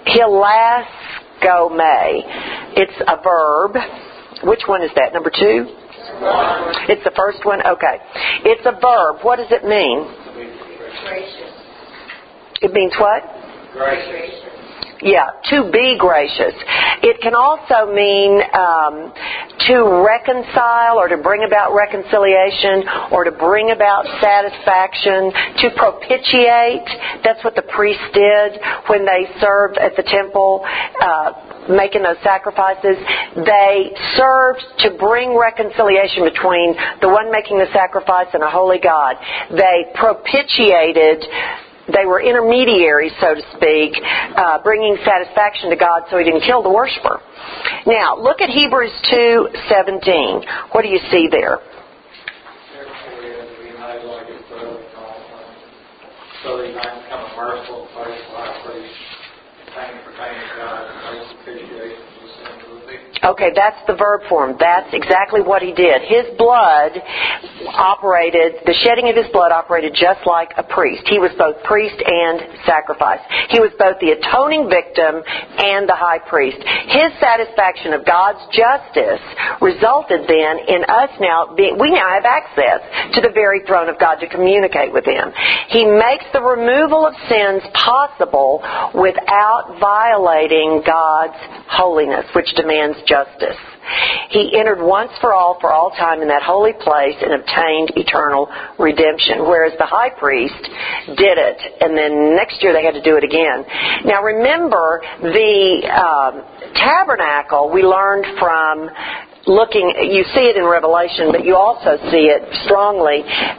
S1: hilaskomai. It's a verb. Which one is that? Number 2? It's the first one? Okay. It's a verb. What does it mean?
S3: Gracious.
S1: It means what?
S2: gracious.
S1: Yeah, to be gracious. It can also mean to reconcile or to bring about reconciliation or to bring about satisfaction, to propitiate. That's what the priests did when they served at the temple, making those sacrifices. They served to bring reconciliation between the one making the sacrifice and a holy God. They propitiated. They were intermediaries, so to speak, bringing satisfaction to God so he didn't kill the worshiper. Now, look at Hebrews 2:17. What do you see there?
S2: Therefore, he has to be made like his brother in all things, so that he might become a merciful and faithful high priest, obtaining for God and make propitiation for the sins of the people.
S1: Okay, that's the verb form. That's exactly what he did. His blood operated, the shedding of his blood operated just like a priest. He was both priest and sacrifice. He was both the atoning victim and the high priest. His satisfaction of God's justice resulted then in us now, we now have access to the very throne of God to communicate with him. He makes the removal of sins possible without violating God's holiness, which demands justice. He entered once for all time in that holy place and obtained eternal redemption, whereas the high priest did it, and then next year they had to do it again. Now remember, the tabernacle we learned from looking, you see it in Revelation, but you also see it strongly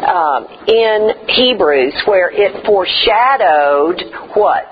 S1: in Hebrews, where it foreshadowed what?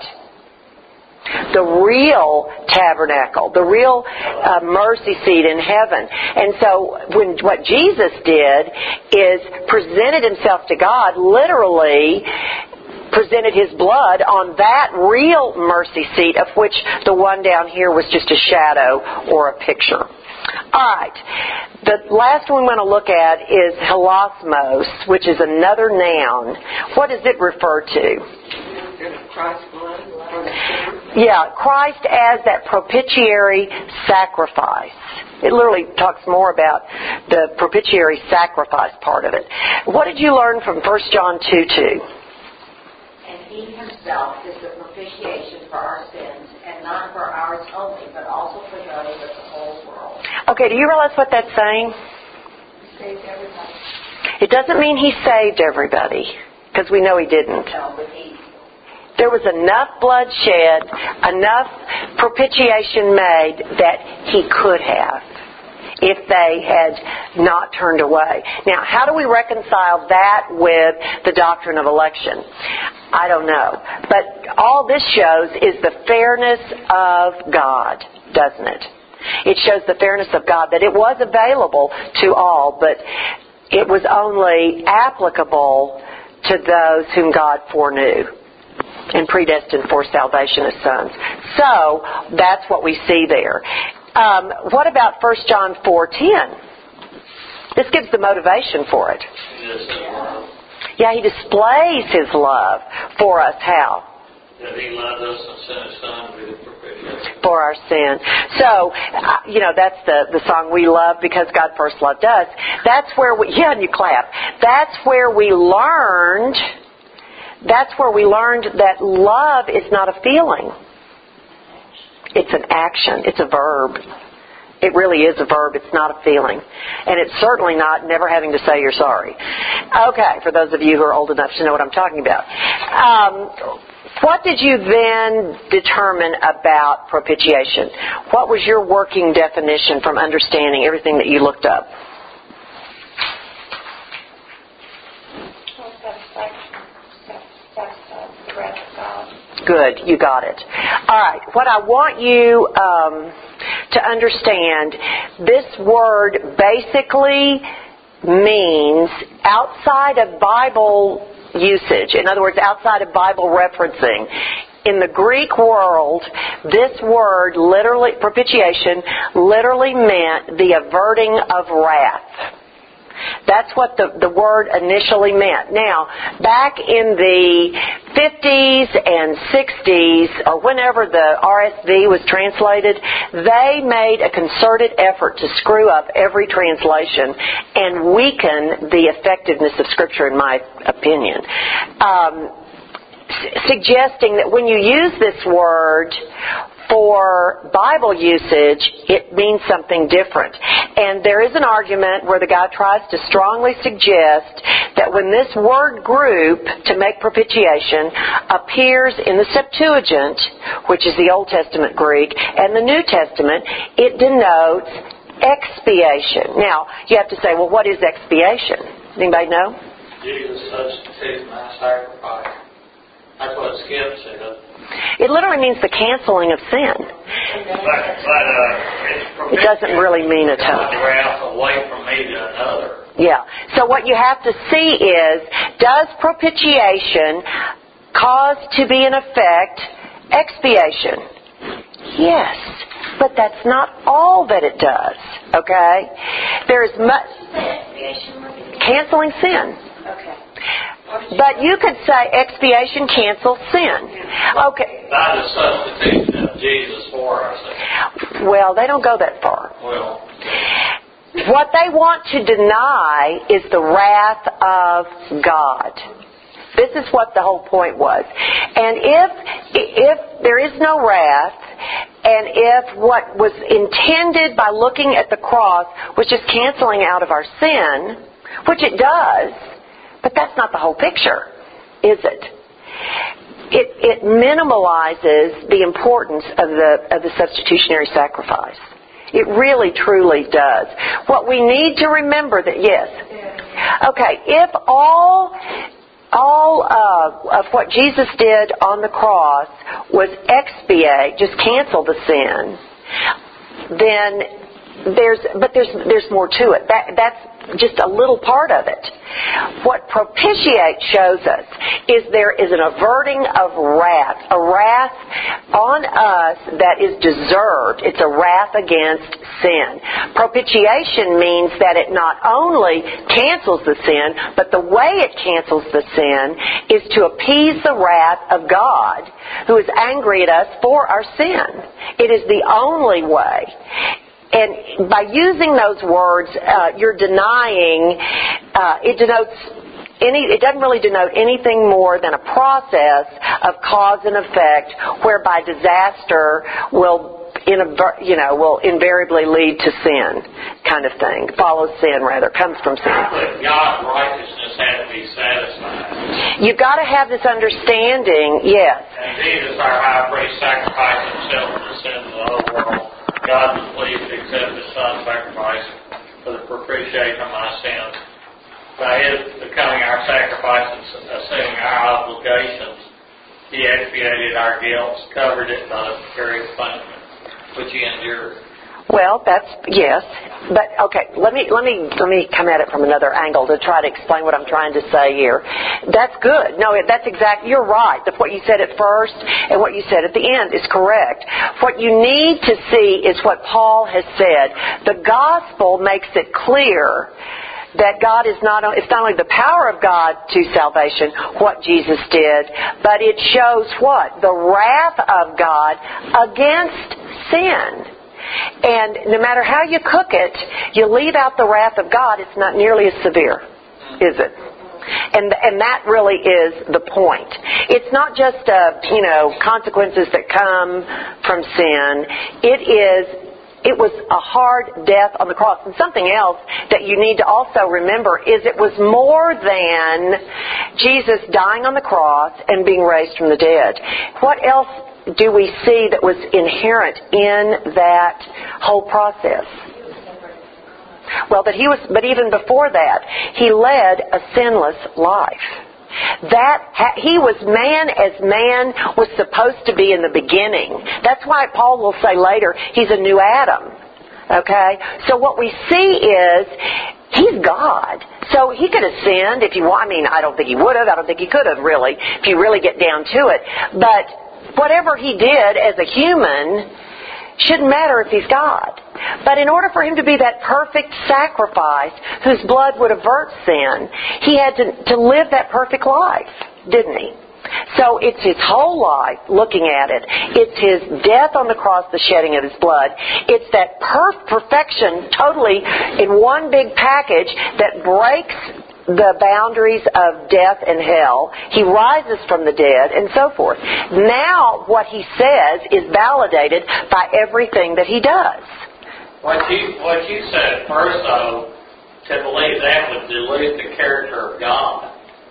S1: The real tabernacle, the real mercy seat in heaven. And so what Jesus did is presented himself to God, literally presented his blood on that real mercy seat, of which the one down here was just a shadow or a picture. All right. The last one we want to look at is hilasmos, which is another noun. What does it refer to?
S4: Christ's blood.
S1: Yeah, Christ as that propitiatory sacrifice. It literally talks more about the propitiatory sacrifice part of it. What did you learn from 1 John 2:2?
S3: And he himself is the propitiation for our sins, and not for ours only, but also for those of the whole world.
S1: Okay, do you realize what that's saying?
S3: He saved everybody.
S1: It doesn't mean he saved everybody, because we know he didn't.
S3: No, but he...
S1: There was enough blood shed, enough propitiation made that he could have, if they had not turned away. Now, how do we reconcile that with the doctrine of election? I don't know. But all this shows is the fairness of God, doesn't it? It shows the fairness of God, that it was available to all, but it was only applicable to those whom God foreknew and predestined for salvation as sons. So, that's what we see there. What about 1 John 4:10? This gives the motivation for it. Yeah, he displays his love for us. How?
S2: That he loved us and sent his son to be the propitiation.
S1: For our sin. So, that's the song we love because God first loved us. That's where we, and you clap. That's where we learned that love is not a feeling. It's an action. It's a verb. It really is a verb. It's not a feeling. And it's certainly not never having to say you're sorry. Okay, for those of you who are old enough to know what I'm talking about. What did you then determine about propitiation? What was your working definition from understanding everything that you looked up? Good, you got it. All right, what I want you to understand, this word basically means outside of Bible usage. In other words, outside of Bible referencing. In the Greek world, this word, literally, propitiation, literally meant the averting of wrath. That's what the word initially meant. Now, back in the 50s and 60s, or whenever the RSV was translated, they made a concerted effort to screw up every translation and weaken the effectiveness of Scripture, in my opinion. Suggesting that when you use this word for Bible usage, it means something different. And there is an argument where the guy tries to strongly suggest that when this word group, to make propitiation, appears in the Septuagint, which is the Old Testament Greek, and the New Testament, it denotes expiation. Now, you have to say, well, what is expiation? Anybody know?
S2: Jesus substituted my sacrifice. That's what Skip said.
S1: It literally means the canceling of sin. It doesn't really mean a ton.
S2: Wrath away from me to another.
S1: Yeah. So what you have to see is, does propitiation cause to be in effect expiation? Yes. But that's not all that it does. Okay? There is much... Canceling sin.
S3: Okay.
S1: But you could say expiation cancels sin. Okay.
S2: By the substitution of Jesus for us.
S1: Well, they don't go that far.
S2: Well,
S1: what they want to deny is the wrath of God. This is what the whole point was. And if there is no wrath, And if what was intended by looking at the cross was just canceling out of our sin, which it does, but that's not the whole picture, is it? It minimalizes the importance of the substitutionary sacrifice. It really, truly does. What we need to remember that, yes. Okay, if all of what Jesus did on the cross was expiate, just cancel the sin, then there's more to it. That's just a little part of it. What propitiate shows us is there is an averting of wrath, a wrath on us that is deserved. It's a wrath against sin. Propitiation means that it not only cancels the sin, but the way it cancels the sin is to appease the wrath of God, who is angry at us for our sin. It is the only way. And by using those words, you're denying, it doesn't really denote anything more than a process of cause and effect whereby disaster will invariably lead to sin, kind of thing. Follows sin, rather. Comes from sin.
S2: But God's righteousness had to be satisfied.
S1: You've got to have this understanding, yes.
S2: And Jesus, our high priest, sacrificed himself for the sins of the whole world. God was pleased to accept His Son's sacrifice for the propitiation of my sins. By His becoming our sacrifice and assuming our obligations, He expiated our guilt, covered it by the very punishment which He endured.
S1: Well, that's, yes. But, okay, let me come at it from another angle to try to explain what I'm trying to say here. That's good. No, that's exactly, you're right. What you said at first and what you said at the end is correct. What you need to see is what Paul has said. The gospel makes it clear that God is it's not only the power of God to salvation, what Jesus did, but it shows what? The wrath of God against sin. And no matter how you cook it, you leave out the wrath of God, it's not nearly as severe, is it? And that really is the point. It's not just consequences that come from sin. It was a hard death on the cross. And something else that you need to also remember is it was more than Jesus dying on the cross and being raised from the dead. What else do we see that was inherent in that whole process? Well, but even before that, He led a sinless life. He was man as man was supposed to be in the beginning. That's why Paul will say later, He's a new Adam. Okay? So what we see is, He's God. So He could have sinned if He wanted. I mean, I don't think He would have. I don't think He could have, really, if you really get down to it. But whatever He did as a human shouldn't matter if He's God. But in order for Him to be that perfect sacrifice whose blood would avert sin, He had to live that perfect life, didn't He? So it's His whole life, looking at it. It's His death on the cross, the shedding of His blood. It's that perfection totally in one big package that breaks the boundaries of death and hell. He rises from the dead and so forth. Now what He says is validated by everything that He does.
S2: What you said first, though, to believe that would dilute the character of God.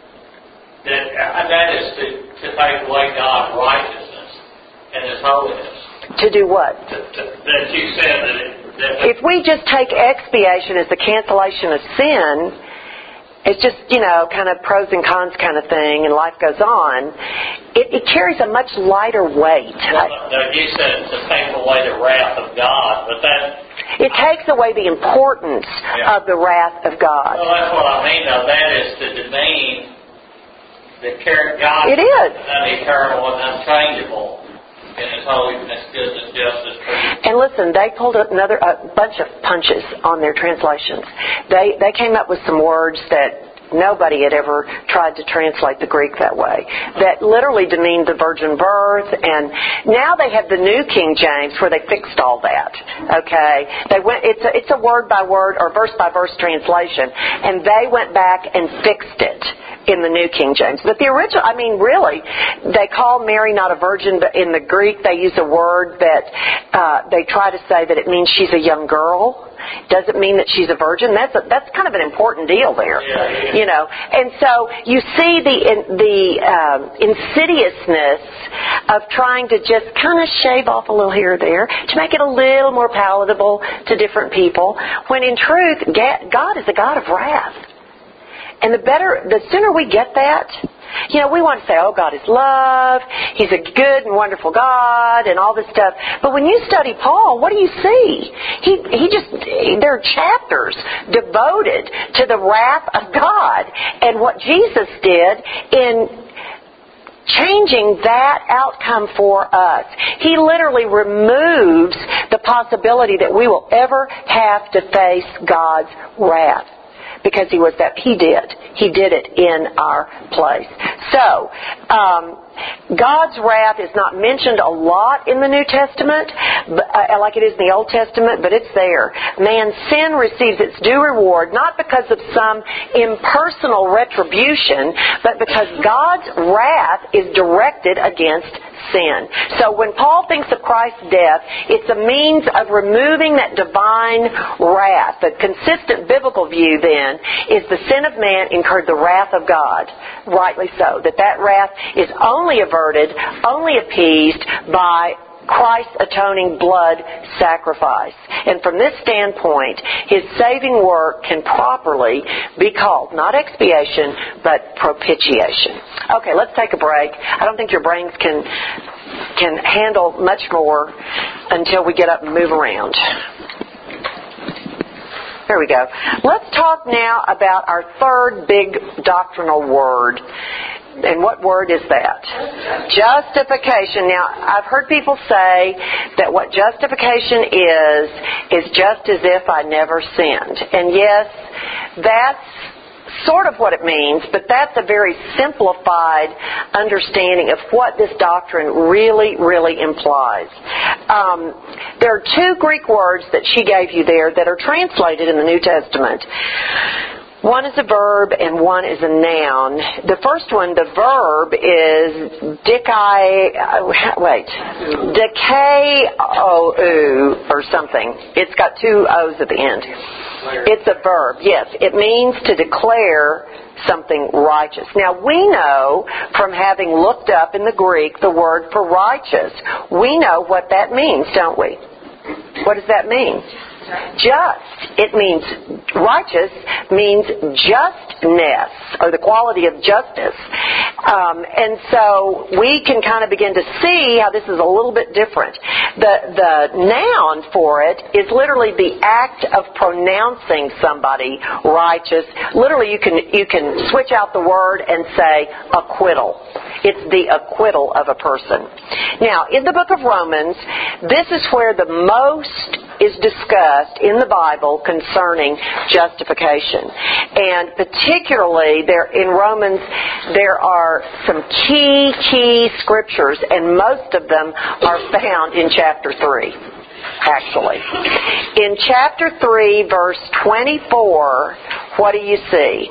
S2: That is to take away God's righteousness and His holiness.
S1: To do what?
S2: That you said that
S1: if we just take expiation as the cancellation of sin, it's just, kind of pros and cons kind of thing, and life goes on. It carries a much lighter weight.
S2: You said to take away the wrath of God, but
S1: it takes away the importance of the wrath of God.
S2: Well, that's what I mean, though. That is to demean the character of God.
S1: It is.
S2: Eternal and unchangeable in His holiness, goodness, justice, truth.
S1: And listen, they pulled a bunch of punches on their translations. They came up with some words that nobody had ever tried to translate the Greek that way. That literally demeaned the virgin birth, and now they have the New King James where they fixed all that. Okay, it's a word by word or verse by verse translation, and they went back and fixed it in the New King James. But the original, I mean, really, they call Mary not a virgin, but in the Greek they use a word that they try to say that it means she's a young girl. Doesn't mean that she's a virgin. That's kind of an important deal there, you know. And so you see the insidiousness of trying to just kind of shave off a little here or there to make it a little more palatable to different people, when in truth, God is a God of wrath. And the sooner we get that, you know, we want to say, oh, God is love, He's a good and wonderful God, and all this stuff. But when you study Paul, what do you see? There are chapters devoted to the wrath of God and what Jesus did in changing that outcome for us. He literally removes the possibility that we will ever have to face God's wrath. Because He did it in our place. So, God's wrath is not mentioned a lot in the New Testament, like it is in the Old Testament, but it's there. Man's sin receives its due reward, not because of some impersonal retribution, but because God's wrath is directed against sin. So when Paul thinks of Christ's death, it's a means of removing that divine wrath. The consistent biblical view then is the sin of man incurred the wrath of God, rightly so, that wrath is only averted, only appeased by Christ's atoning blood sacrifice. And from this standpoint, His saving work can properly be called not expiation, but propitiation. Okay, let's take a break. I don't think your brains can handle much more until we get up and move around. There we go. Let's talk now about our third big doctrinal word. And what word is that? Justification. Now, I've heard people say that what justification is just as if I never sinned. And yes, that's sort of what it means, but that's a very simplified understanding of what this doctrine really, really implies. There are two Greek words that she gave you there that are translated in the New Testament. One is a verb and one is a noun. The first one, the verb, is dikaiou or something. It's got two O's at the end. It's a verb, yes. It means to declare something righteous. Now, we know from having looked up in the Greek the word for righteous, we know what that means, don't we? What does that mean? Just. It means righteous means justness, or the quality of justice. And so we can kind of begin to see how this is a little bit different. The noun for it is literally the act of pronouncing somebody righteous. Literally, you can switch out the word and say acquittal. It's the acquittal of a person. Now, in the book of Romans, this is where the most is discussed in the Bible concerning justification. And particularly in Romans, there are some key scriptures, and most of them are found in chapter 3. Actually. In chapter 3, verse 24, what do you see?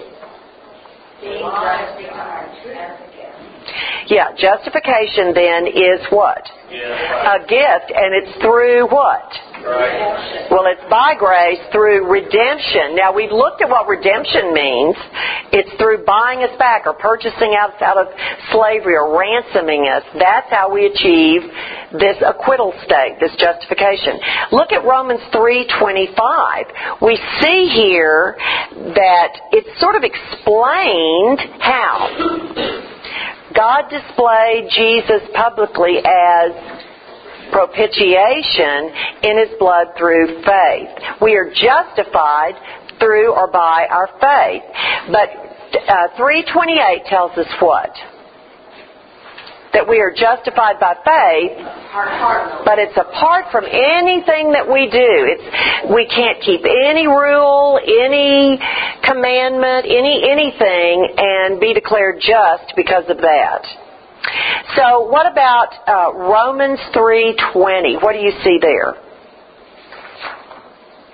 S1: Yeah, justification then is what? A gift, and it's through what?
S2: Right.
S1: Well, it's by grace through redemption. Now, we've looked at what redemption means. It's through buying us back or purchasing us out of slavery or ransoming us. That's how we achieve this acquittal state, this justification. Look at Romans 3:25. We see here that it's sort of explained how God displayed Jesus publicly as propitiation in His blood through faith. We are justified through or by our faith. But 3:28 tells us what? That we are justified by faith, but it's apart from anything that we do. We can't keep any rule, any commandment, anything, and be declared just because of that. So what about Romans 3:20? What do you see there?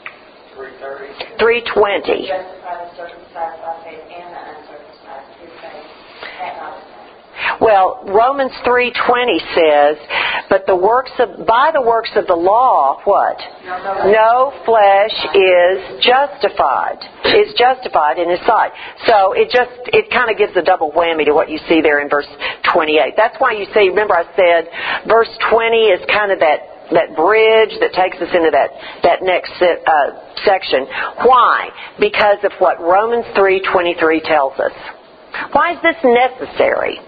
S2: 3:30.
S1: 3:20. Well, Romans 3:20 says, but by the works of the law, what? No flesh is justified in His sight. So it kind of gives a double whammy to what you see there in verse 28. That's why you see, remember I said, verse 20 is kind of that bridge that takes us into that next section. Why? Because of what Romans 3:23 tells us. Why is this necessary?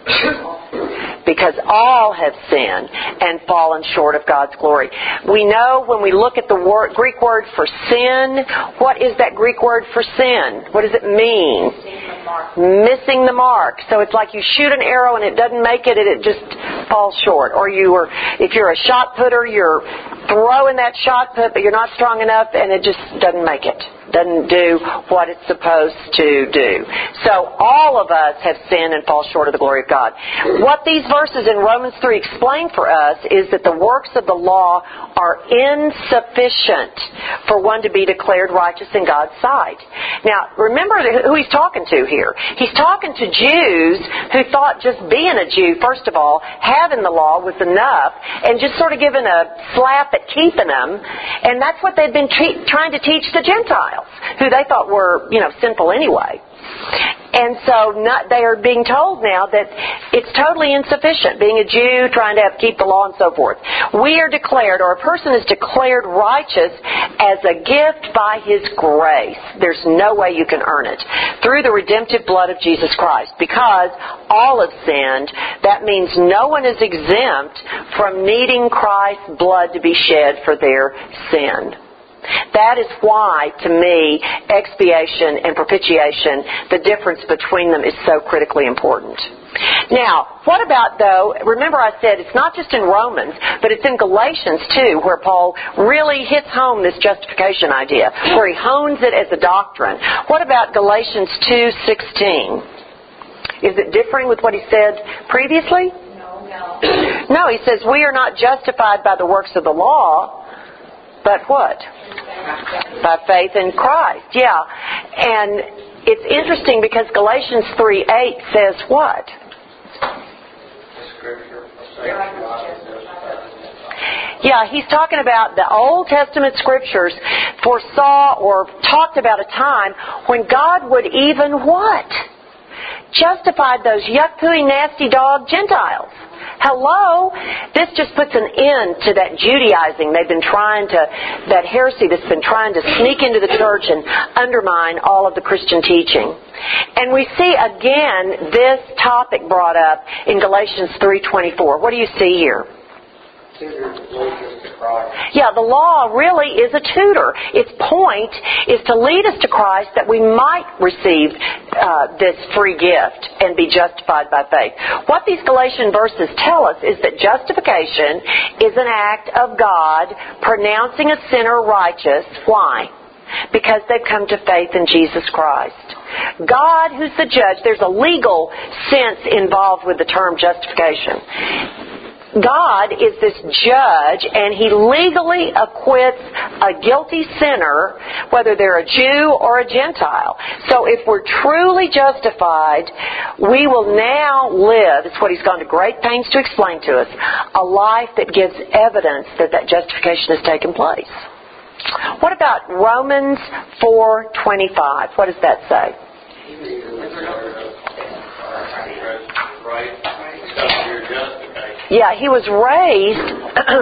S1: Because all have sinned and fallen short of God's glory. We know when we look at the Greek word for sin, what is that Greek word for sin? What does it mean? Missing the mark. So it's like you shoot an arrow and it doesn't make it and it just falls short. Or if you're a shot putter, you're throwing that shot put, but you're not strong enough and it just doesn't make it. Doesn't do what it's supposed to do. So all of us have sinned and fall short of the glory of God. What these verses in Romans 3 explain for us is that the works of the law are insufficient for one to be declared righteous in God's sight. Now, remember who he's talking to here. He's talking to Jews who thought just being a Jew, first of all, having the law was enough, and just sort of giving a slap at keeping them. And that's what they'd been trying to teach the Gentiles, who they thought were, sinful anyway. And so they are being told now that it's totally insufficient, being a Jew, trying to keep the law and so forth. We are declared, or a person is declared righteous as a gift by His grace. There's no way you can earn it. Through the redemptive blood of Jesus Christ. Because all have sinned, that means no one is exempt from needing Christ's blood to be shed for their sin. That is why, to me, expiation and propitiation, the difference between them is so critically important. Now, what about, though, remember I said it's not just in Romans, but it's in Galatians, too, where Paul really hits home this justification idea, where he hones it as a doctrine. What about Galatians 2:16? Is it differing with what he said previously? No, he says we are not justified by the works of the law, but what? By faith in Christ. Yeah. And it's interesting because Galatians 3:8 says what? Yeah, he's talking about the Old Testament Scriptures foresaw or talked about a time when God would even what? Justify those yuck-pooey, nasty dog Gentiles. Hello? This just puts an end to that Judaizing that heresy that's been trying to sneak into the church and undermine all of the Christian teaching. And we see again this topic brought up in Galatians 3:24. What do you see here? Yeah, the law really is a tutor. Its point is to lead us to Christ that we might receive this free gift and be justified by faith. What these Galatian verses tell us is that justification is an act of God pronouncing a sinner righteous. Why? Because they've come to faith in Jesus Christ. God, who's the judge, there's a legal sense involved with the term justification. God is this judge, and He legally acquits a guilty sinner, whether they're a Jew or a Gentile. So if we're truly justified, we will now live, it's what He's gone to great pains to explain to us, a life that gives evidence that that justification has taken place. What about Romans 4:25? What does that say? Yeah, He was raised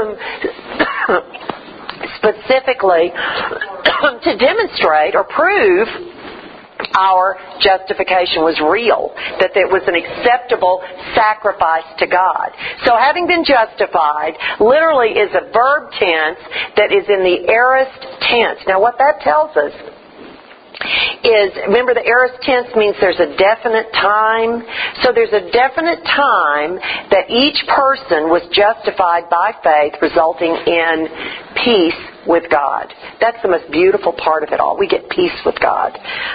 S1: specifically to demonstrate or prove our justification was real, that it was an acceptable sacrifice to God. So having been justified literally is a verb tense that is in the aorist tense. Now what that tells us is, remember the aorist tense means there's a definite time. So there's a definite time that each person was justified by faith, resulting in peace with God. That's the most beautiful part of it all. We get peace with God.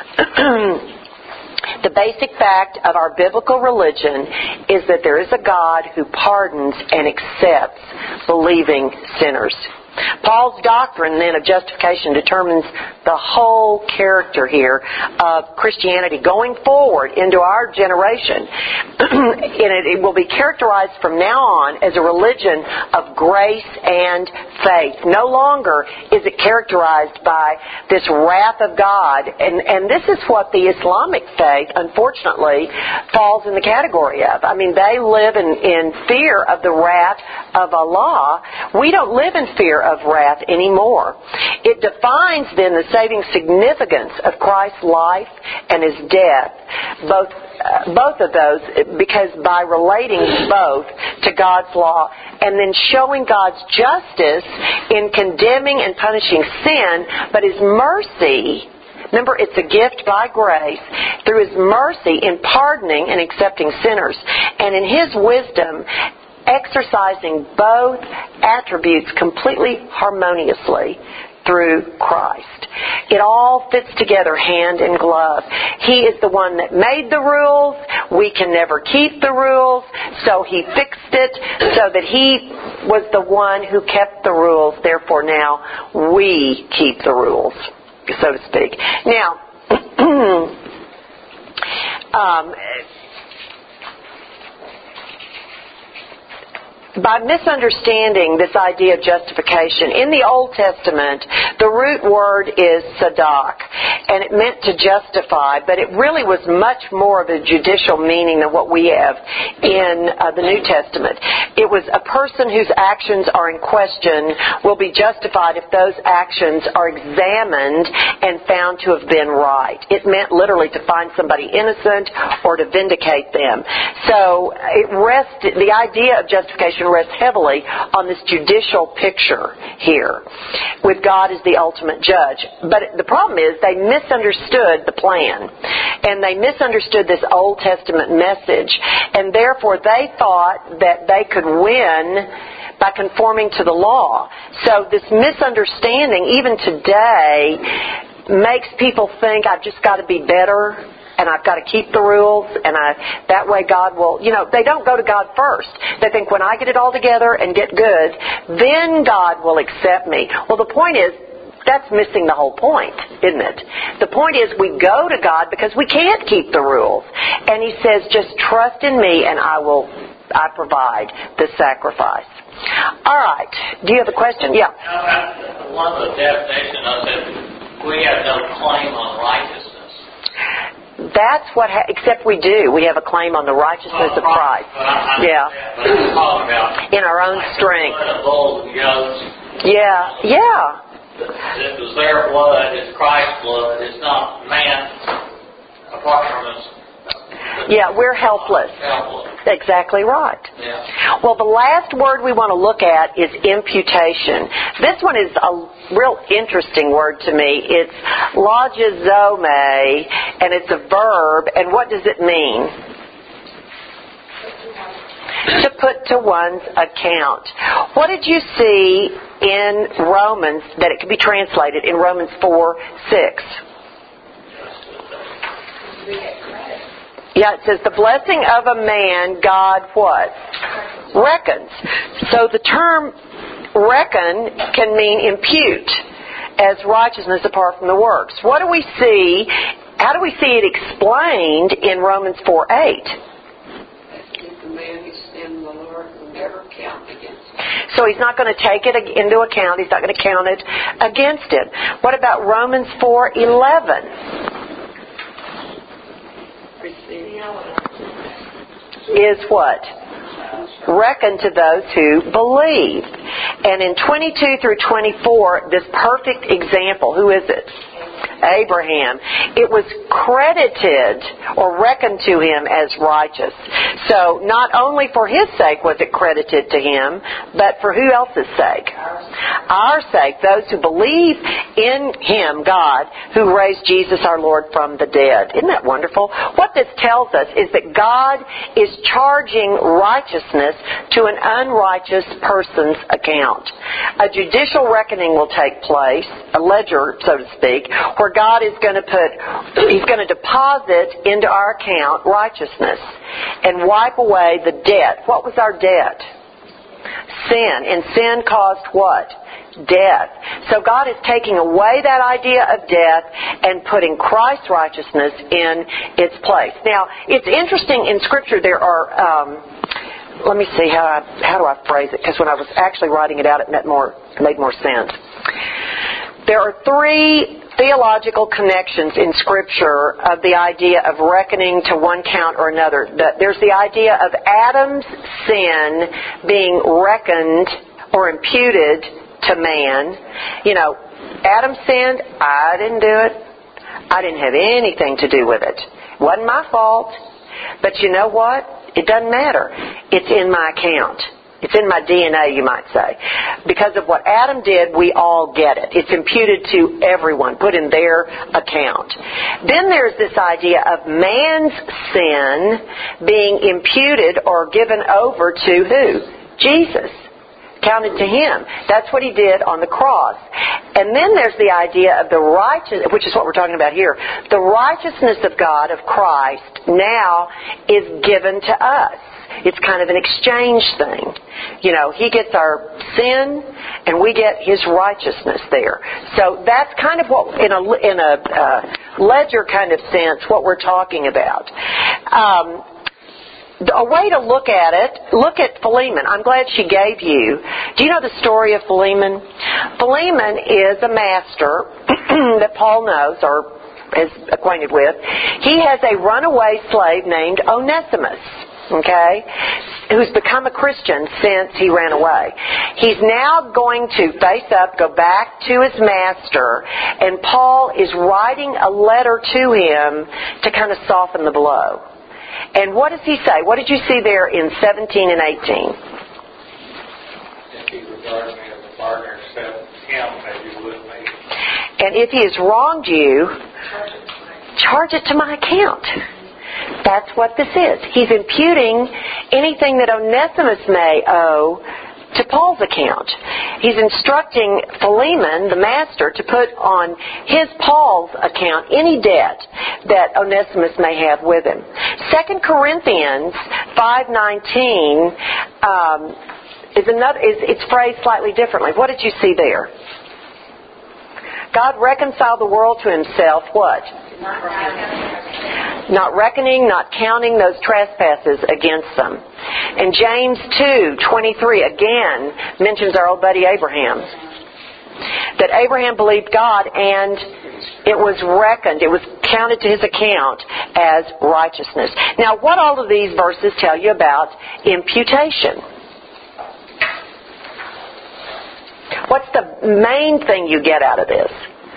S1: The basic fact of our biblical religion is that there is a God who pardons and accepts believing sinners. Paul's doctrine, then, of justification determines the whole character here of Christianity going forward into our generation. And it will be characterized from now on as a religion of grace and faith. No longer is it characterized by this wrath of God. And this is what the Islamic faith, unfortunately, falls in the category of. I mean, they live in fear of the wrath of Allah. We don't live in fear of wrath anymore. It defines then the saving significance of Christ's life and His death, both of those, because by relating both to God's law and then showing God's justice in condemning and punishing sin, but His mercy. Remember, it's a gift by grace through His mercy in pardoning and accepting sinners, and in His wisdom exercising both attributes completely harmoniously through Christ. It all fits together hand in glove. He is the one that made the rules. We can never keep the rules, so He fixed it so that He was the one who kept the rules. Therefore now we keep the rules, so to speak. Now, by misunderstanding this idea of justification, in the Old Testament, the root word is sadak, and it meant to justify, but it really was much more of a judicial meaning than what we have in the New Testament. It was a person whose actions are in question will be justified if those actions are examined and found to have been right. It meant literally to find somebody innocent or to vindicate them. So the idea of justification rests heavily on this judicial picture here, with God as the ultimate judge. But the problem is they misunderstood the plan, and they misunderstood this Old Testament message, and therefore they thought that they could win by conforming to the law. So this misunderstanding, even today, makes people think, I've just got to be better, and I've got to keep the rules, and that way God will, they don't go to God first. They think, when I get it all together and get good, then God will accept me. Well, the point is, that's missing the whole point, isn't it? The point is, we go to God because we can't keep the rules. And He says, just trust in me and I provide the sacrifice. All right. Do you have a question? Yeah.
S2: One of the definitions of it, we have no claim on righteousness.
S1: That's what, except we do. We have a claim on the righteousness of Christ. Yeah. In our own strength. Yeah.
S2: It was their blood, it's Christ's blood, it's not man apart from us.
S1: Yeah, we're helpless. Exactly right.
S2: Yeah.
S1: Well, the last word we want to look at is imputation. This one is a real interesting word to me. It's logizome, and it's a verb. And what does it mean? To put to one's account. What did you see in Romans that it could be translated in Romans 4:6? Yeah, it says, the blessing of a man, God what? Reckons. So the term reckon can mean impute as righteousness apart from the works. What do we see? How do we see it explained in Romans 4:8?
S4: The man who sinned, the Lord will never count against him.
S1: So He's not going to take it into account. He's not going to count it against him. What about Romans 4:11? Is what? Reckon to those who believe. And in 22 through 24, this perfect example, who is it? Abraham. It was credited or reckoned to him as righteous. So not only for his sake was it credited to him, but for who else's sake? Our sake, those who believe in Him, God, who raised Jesus our Lord from the dead. Isn't that wonderful? What this tells us is that God is charging righteousness to an unrighteous person's account. A judicial reckoning will take place, a ledger, so to speak, where God is going to He's going to deposit into our account righteousness and wipe away the debt. What was our debt? Sin. And sin caused what? Death. So God is taking away that idea of death and putting Christ's righteousness in its place. Now, it's interesting in Scripture there are, let me see, how do I phrase it? Because when I was actually writing it out, it made more sense. There are three theological connections in Scripture of the idea of reckoning to one count or another. There's the idea of Adam's sin being reckoned or imputed to man. You know, Adam sinned, I didn't do it. I didn't have anything to do with it. It wasn't my fault. But you know what? It doesn't matter. It's in my account. It's in my DNA, you might say. Because of what Adam did, we all get it. It's imputed to everyone, put in their account. Then there's this idea of man's sin being imputed or given over to who? Jesus. Counted to him. That's what he did on the cross. And then there's the idea of the righteous, which is what we're talking about here. The righteousness of God, of Christ, now is given to us. It's kind of an exchange thing. You know, he gets our sin and we get his righteousness there. So that's kind of what, in a ledger kind of sense, what we're talking about. A way to look at it, look at Philemon. I'm glad she gave you. Do you know the story of Philemon? Philemon is a master that Paul knows or is acquainted with. He has a runaway slave named Onesimus. Okay, who's become a Christian since he ran away. He's now going to face up, go back to his master, and Paul is writing a letter to him to kind of soften the blow. And what does he say? What did you see there in 17 and 18?
S2: If he regards me as a partner, accept him as you would me.
S1: And if he has wronged you, charge it to my account. That's what this is. He's imputing anything that Onesimus may owe to Paul's account. He's instructing Philemon, the master, to put on his Paul's account any debt that Onesimus may have with him. 2 Corinthians 5:19 it's phrased slightly differently. What did you see there? God reconciled the world to himself, what? Not reckoning, not counting those trespasses against them. And James 2:23 again mentions our old buddy Abraham. That Abraham believed God and it was reckoned, it was counted to his account as righteousness. Now, what all of these verses tell you about imputation? What's the main thing you get out of this?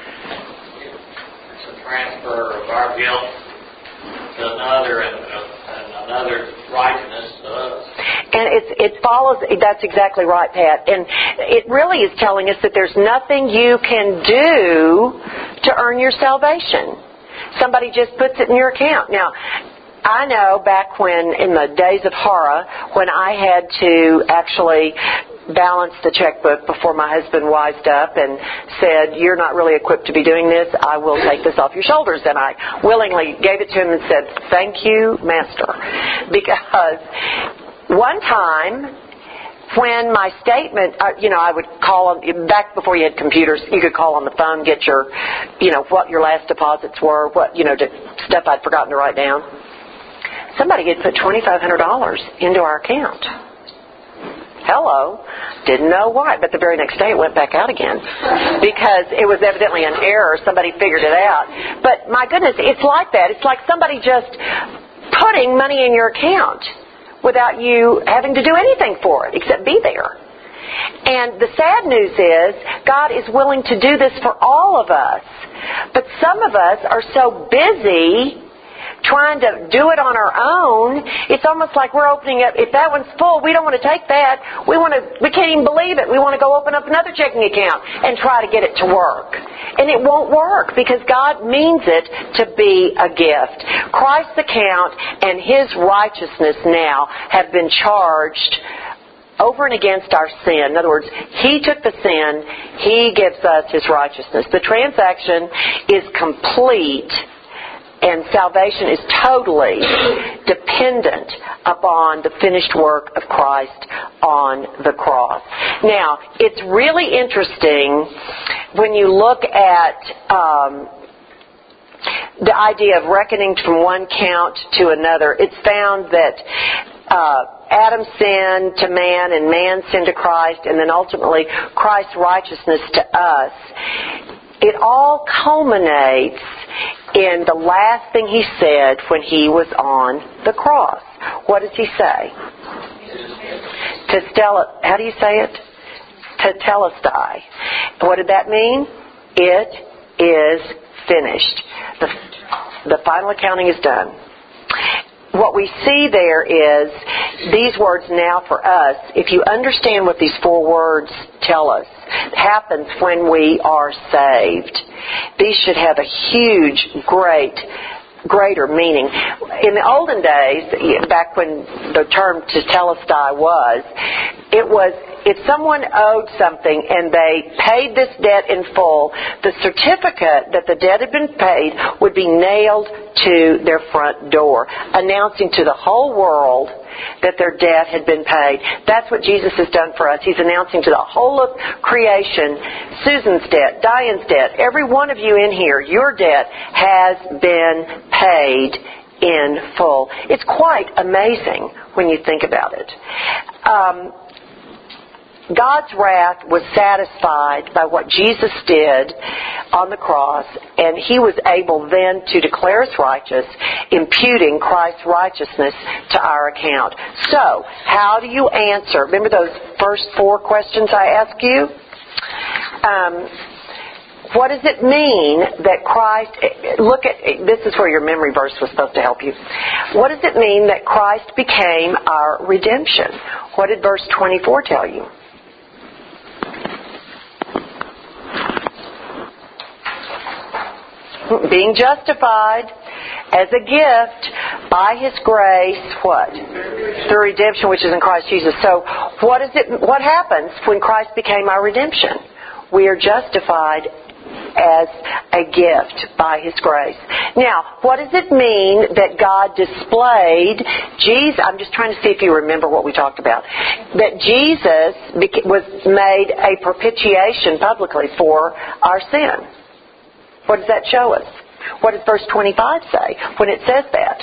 S2: It's a transfer of our guilt to another and another righteousness to us.
S1: And it follows, that's exactly right, Pat. And it really is telling us that there's nothing you can do to earn your salvation. Somebody just puts it in your account. Now, I know back when, in the days of horror, when I had to actually balance the checkbook before my husband wised up and said, "You're not really equipped to be doing this. I will take this off your shoulders." And I willingly gave it to him and said, "Thank you, Master." Because one time when my statement, I would call on, back before you had computers, you could call on the phone, get your, what your last deposits were, stuff I'd forgotten to write down. Somebody had put $2,500 into our account. Hello. Didn't know why, but the very next day it went back out again because it was evidently an error. Somebody figured it out. But my goodness, it's like that. It's like somebody just putting money in your account without you having to do anything for it except be there. And the sad news is God is willing to do this for all of us. But some of us are so busy trying to do it on our own, it's almost like we're opening up. If that one's full, we don't want to take that. We can't even believe it. We want to go open up another checking account and try to get it to work. And it won't work because God means it to be a gift. Christ's account and his righteousness now have been charged over and against our sin. In other words, he took the sin, he gives us his righteousness. The transaction is complete. And salvation is totally dependent upon the finished work of Christ on the cross. Now, it's really interesting when you look at the idea of reckoning from one count to another. It's found that Adam sinned to man and man sinned to Christ, and then ultimately Christ's righteousness to us. It all culminates in the last thing he said when he was on the cross. What does he say? How do you say it? Tetelestai. What did that mean? It is finished. The final accounting is done. What we see there is these words now for us, if you understand what these 4 words tell us, happens when we are saved. These should have a huge, greater meaning. In the olden days, back when the term tetelestai was, it was if someone owed something and they paid this debt in full, the certificate that the debt had been paid would be nailed to their front door, announcing to the whole world that their debt had been paid. That's what Jesus has done for us. He's announcing to the whole of creation, Susan's debt, Diane's debt, every one of you in here, your debt has been paid in full. It's quite amazing when you think about it. God's wrath was satisfied by what Jesus did on the cross, and he was able then to declare us righteous, imputing Christ's righteousness to our account. So, how do you answer? Remember those first 4 questions I asked you? What does it mean that Christ, this is where your memory verse was supposed to help you. What does it mean that Christ became our redemption? What did verse 24 tell you? Being justified as a gift by His grace, what? Through redemption which is in Christ Jesus. So what happens when Christ became our redemption? We are justified as a gift by His grace. Now, what does it mean that God displayed Jesus? I'm just trying to see if you remember what we talked about. That Jesus was made a propitiation publicly for our sin. What does that show us? What does verse 25 say when it says that?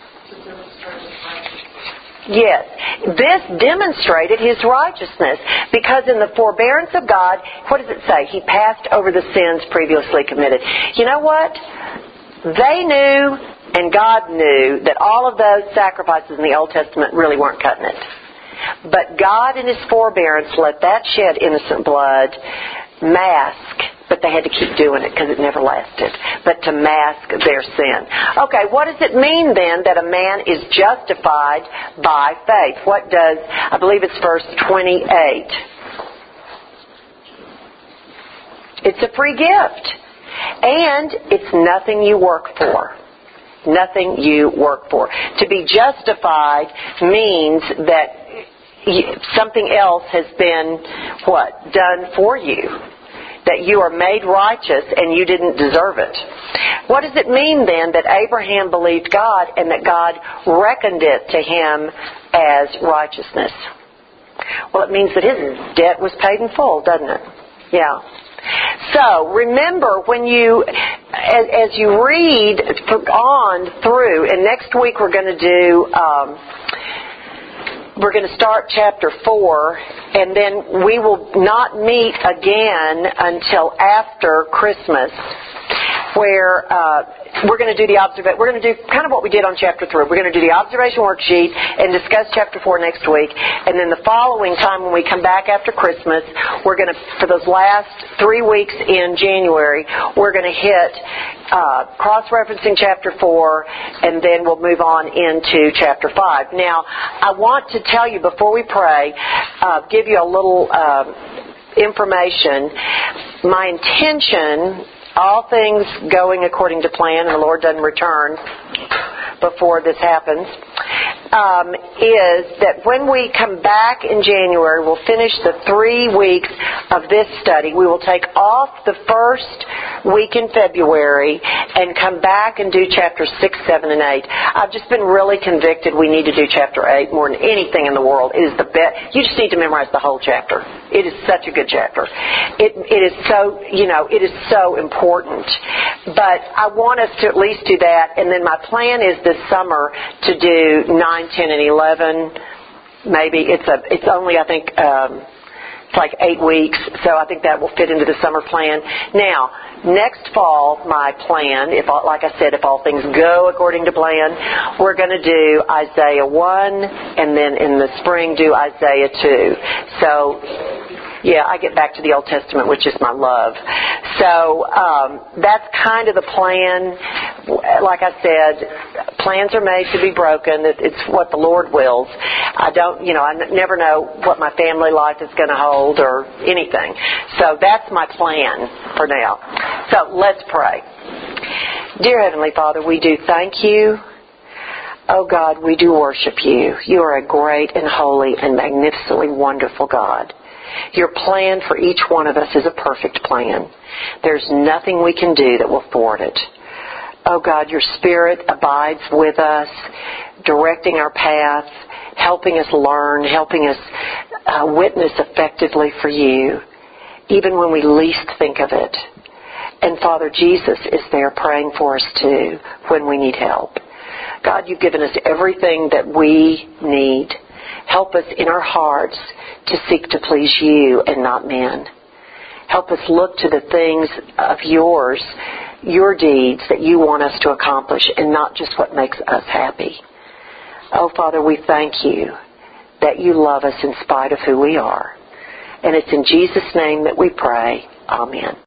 S1: Yes. This demonstrated His righteousness because in the forbearance of God, what does it say? He passed over the sins previously committed. You know what? They knew and God knew that all of those sacrifices in the Old Testament really weren't cutting it. But God in His forbearance let that shed innocent blood mask, but they had to keep doing it because it never lasted, but to mask their sin. Okay, what does it mean then that a man is justified by faith? What does, I believe it's verse 28. It's a free gift. And it's nothing you work for. Nothing you work for. To be justified means that something else has been, done for you. That you are made righteous and you didn't deserve it. What does it mean then that Abraham believed God and that God reckoned it to him as righteousness? Well, it means that his debt was paid in full, doesn't it? Yeah. So, remember when you, as you read on through, and next week we're going to do, we're going to start chapter 4, and then we will not meet again until after Christmas, where we're going to do we're going to do kind of what we did on chapter 3. We're going to do the observation worksheet and discuss chapter 4 next week, and then the following time when we come back after Christmas, we're going to, for those last 3 weeks in January, we're going to hit cross-referencing chapter 4, and then we'll move on into chapter 5. Now, I want to tell you before we pray, give you a little information. My intention, all things going according to plan, and the Lord doesn't return before this happens, is that when we come back in January, we'll finish the 3 weeks of this study. We will take off the first week in February and come back and do chapters 6, 7, and 8. I've just been really convicted we need to do chapter 8 more than anything in the world. It is the best. You just need to memorize the whole chapter. It is such a good chapter. It is so, it is so important. But I want us to at least do that, and then my plan is this summer to do 9, 10, and 11. Maybe it's only, I think, it's like 8 weeks, so I think that will fit into the summer plan. Now, next fall, my plan, like I said, if all things go according to plan, we're going to do Isaiah 1, and then in the spring do Isaiah 2. So, yeah, I get back to the Old Testament, which is my love. So that's kind of the plan. Like I said, plans are made to be broken. It's what the Lord wills. I never know what my family life is going to hold or anything. So that's my plan for now. So let's pray. Dear Heavenly Father, we do thank you. Oh God, we do worship you. You are a great and holy and magnificently wonderful God. Your plan for each one of us is a perfect plan. There's nothing we can do that will thwart it. Oh God, your Spirit abides with us, directing our paths, helping us learn, helping us witness effectively for you, even when we least think of it. And Father, Jesus is there praying for us too when we need help. God, you've given us everything that we need. Help us in our hearts to seek to please you and not men. Help us look to the things of yours, your deeds that you want us to accomplish, and not just what makes us happy. Oh, Father, we thank you that you love us in spite of who we are. And it's in Jesus' name that we pray. Amen.